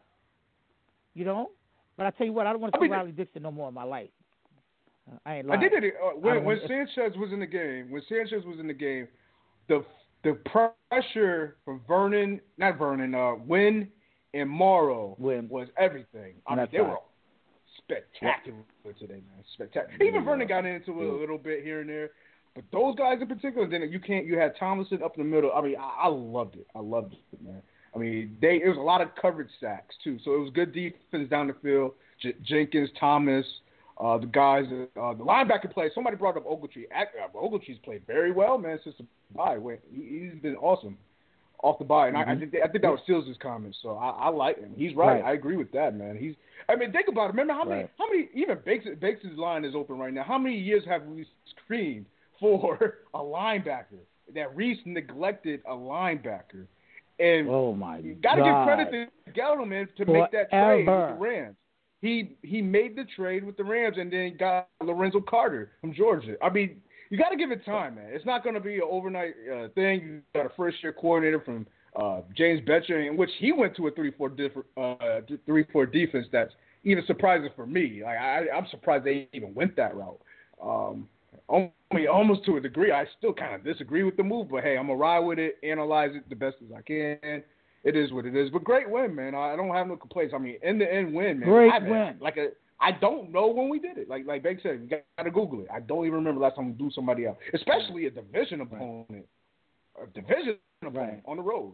C: You know? But I tell you what, I don't want to
L: I
C: see
L: mean,
C: Riley Dixon no more in my life. Uh, I ain't
L: I
C: lying.
L: did it uh,
C: I
L: when
C: don't
L: when
C: want-
L: Sanchez was in the game. When Sanchez was in the game, the the pressure from Vernon, not Vernon, uh, Wynn and Morrow
C: Wynn.
L: was everything. I mean,
C: That's
L: they
C: right.
L: were spectacular today, man. Spectacular. Even Vernon got into it a
C: Yeah.
L: little bit here and there, but those guys in particular, then you can't. You had Tomlinson up in the middle. I mean, I, I loved it. I loved it, man. I mean, they it was a lot of coverage sacks too, so it was good defense down the field. J- Jenkins, Thomas, uh, the guys, uh, the linebacker play. Somebody brought up Ogletree. Ac- uh, Ogletree's played very well, man, since the bye. Went, he, he's been awesome off the bye, and I, I
C: Mhm.
L: think I think that was Steele's comments. So I, I like him. He's right.
C: Right.
L: I agree with that, man. He's. I mean, think about it. Remember how many
C: Right.
L: how many even Bakes Bakes' line is open right now. How many years have we screamed for a linebacker? That Reese neglected a linebacker. And
C: oh my
L: you got to give credit to Gettleman to
C: Forever.
L: make that trade with the Rams. He he made the trade with the Rams and then got Lorenzo Carter from Georgia. I mean, you got to give it time, man. It's not going to be an overnight uh, thing. You got a first-year coordinator from uh, James Betcher, in which he went to a three four different uh, three four defense. That's even surprising for me. Like I, I'm surprised they even went that route. Um, only almost to a degree. I still kind of disagree with the move, but hey, I'm gonna ride with it, analyze it the best as I can. It is what it is. But great win, man. I don't have no complaints. I mean, in the end win, man.
C: Great
L: I,
C: win.
L: Like a, I don't know when we did it. Like like Beck said, you got to Google it. I don't even remember last time we do somebody else, especially a division opponent, a division opponent
C: right.
L: on the road.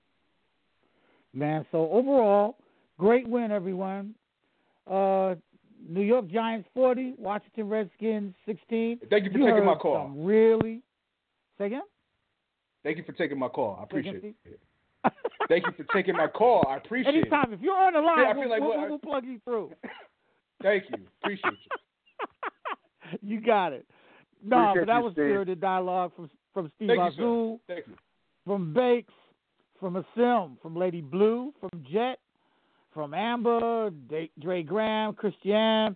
C: Man, so overall, great win, everyone. Uh, New York Giants forty, Washington Redskins sixteen.
L: Thank you for
C: you
L: taking my
C: heard
L: call.
C: some really, say again?
L: Thank you for taking my call. I appreciate it. Thank you for taking my call. I appreciate
C: Anytime.
L: it.
C: Anytime. If you're on the line,
L: yeah, I
C: we'll,
L: feel like
C: we'll,
L: what,
C: we'll plug you through.
L: Thank you. Appreciate
C: you. You got it. No,
L: appreciate
C: but that
L: you,
C: was
L: Steve.
C: spirited dialogue from from Steve
L: Thank
C: Azul,
L: you, sir. Thank you.
C: from Bakes, from Asim, from Lady Blue, from Jet, from Amber, D- Dre Graham, Christiane,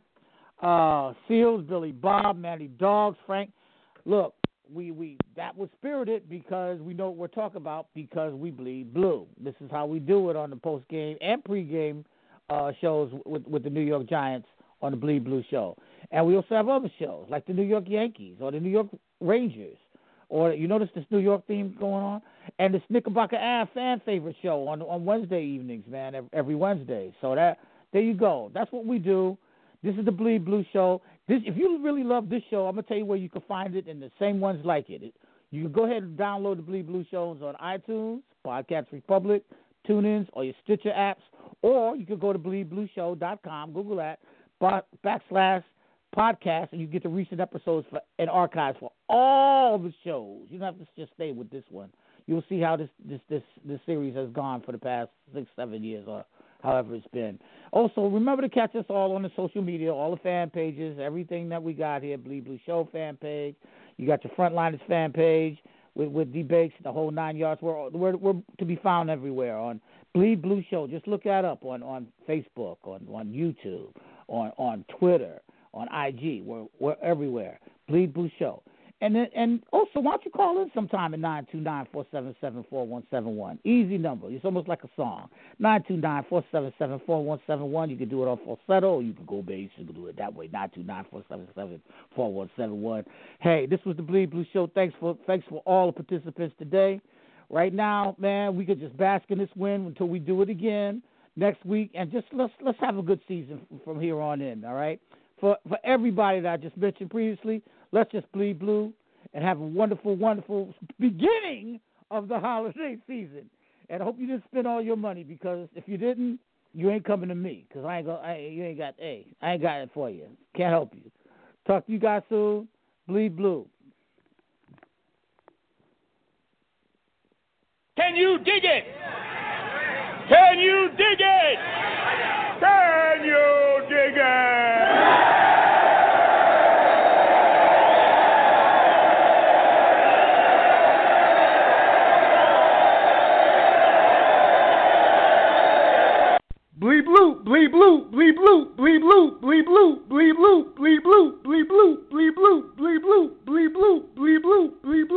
C: uh, Seals, Billy Bob, Manny Dogs, Frank. Look, we, we that was spirited because we know what we're talking about because we bleed blue. This is how we do it on the post game and pregame uh, shows with with the New York Giants on the Bleed Blue show. And we also have other shows like the New York Yankees or the New York Rangers. Or you notice this New York theme going on? And this Knickerbocker Ave fan favorite show on on Wednesday evenings, man, every Wednesday. So that there you go. That's what we do. This is the Bleed Blue show. This, if you really love this show, I'm going to tell you where you can find it and the same ones like it. it. You can go ahead and download the Bleed Blue shows on iTunes, Podcast Republic, TuneIns, or your Stitcher apps. Or you can go to bleed blue show dot com, Google that, backslash podcast, and you get the recent episodes for, and archives for all the shows. You don't have to just stay with this one. You'll see how this this this, this series has gone for the past six, seven years or however it's been. Also, remember to catch us all on the social media, all the fan pages, everything that we got here, Bleed Blue Show fan page. You got your Frontliners fan page with, with debates, the whole nine yards. We're, we're, we're to be found everywhere on Bleed Blue Show. Just look that up on, on Facebook, on, on YouTube, on, on Twitter, on I G. We're, we're everywhere. Bleed Blue Show. And then, and also, why don't you call in sometime at nine two nine, four seven seven, four one seven one. Easy number. It's almost like a song. nine two nine, four seven seven, four one seven one. You can do it on falsetto, or you can go bass. You can do it that way. nine two nine, four seven seven, four one seven one. Hey, this was the Bleed Blue Show. Thanks for thanks for all the participants today. Right now, man, we could just bask in this win until we do it again next week, and just let's let's have a good season from here on in. All right. For for everybody that I just mentioned previously, let's just bleed blue and have a wonderful, wonderful beginning of the holiday season. And I hope you didn't spend all your money, because if you didn't, you ain't coming to me, because I ain't go. I, you ain't got. Hey, I ain't got it for you. Can't help you. Talk to you guys soon. Bleed blue.
K: Can you dig it? Can you dig it? Can you dig it?
L: Bleed blue, bleed blue, bleed blue, bleed blue, bleed blue, bleed blue, bleed blue, bleed blue, bleed blue, bleed blue, bleed blue, bleed blue, bleed blue, bleed blue.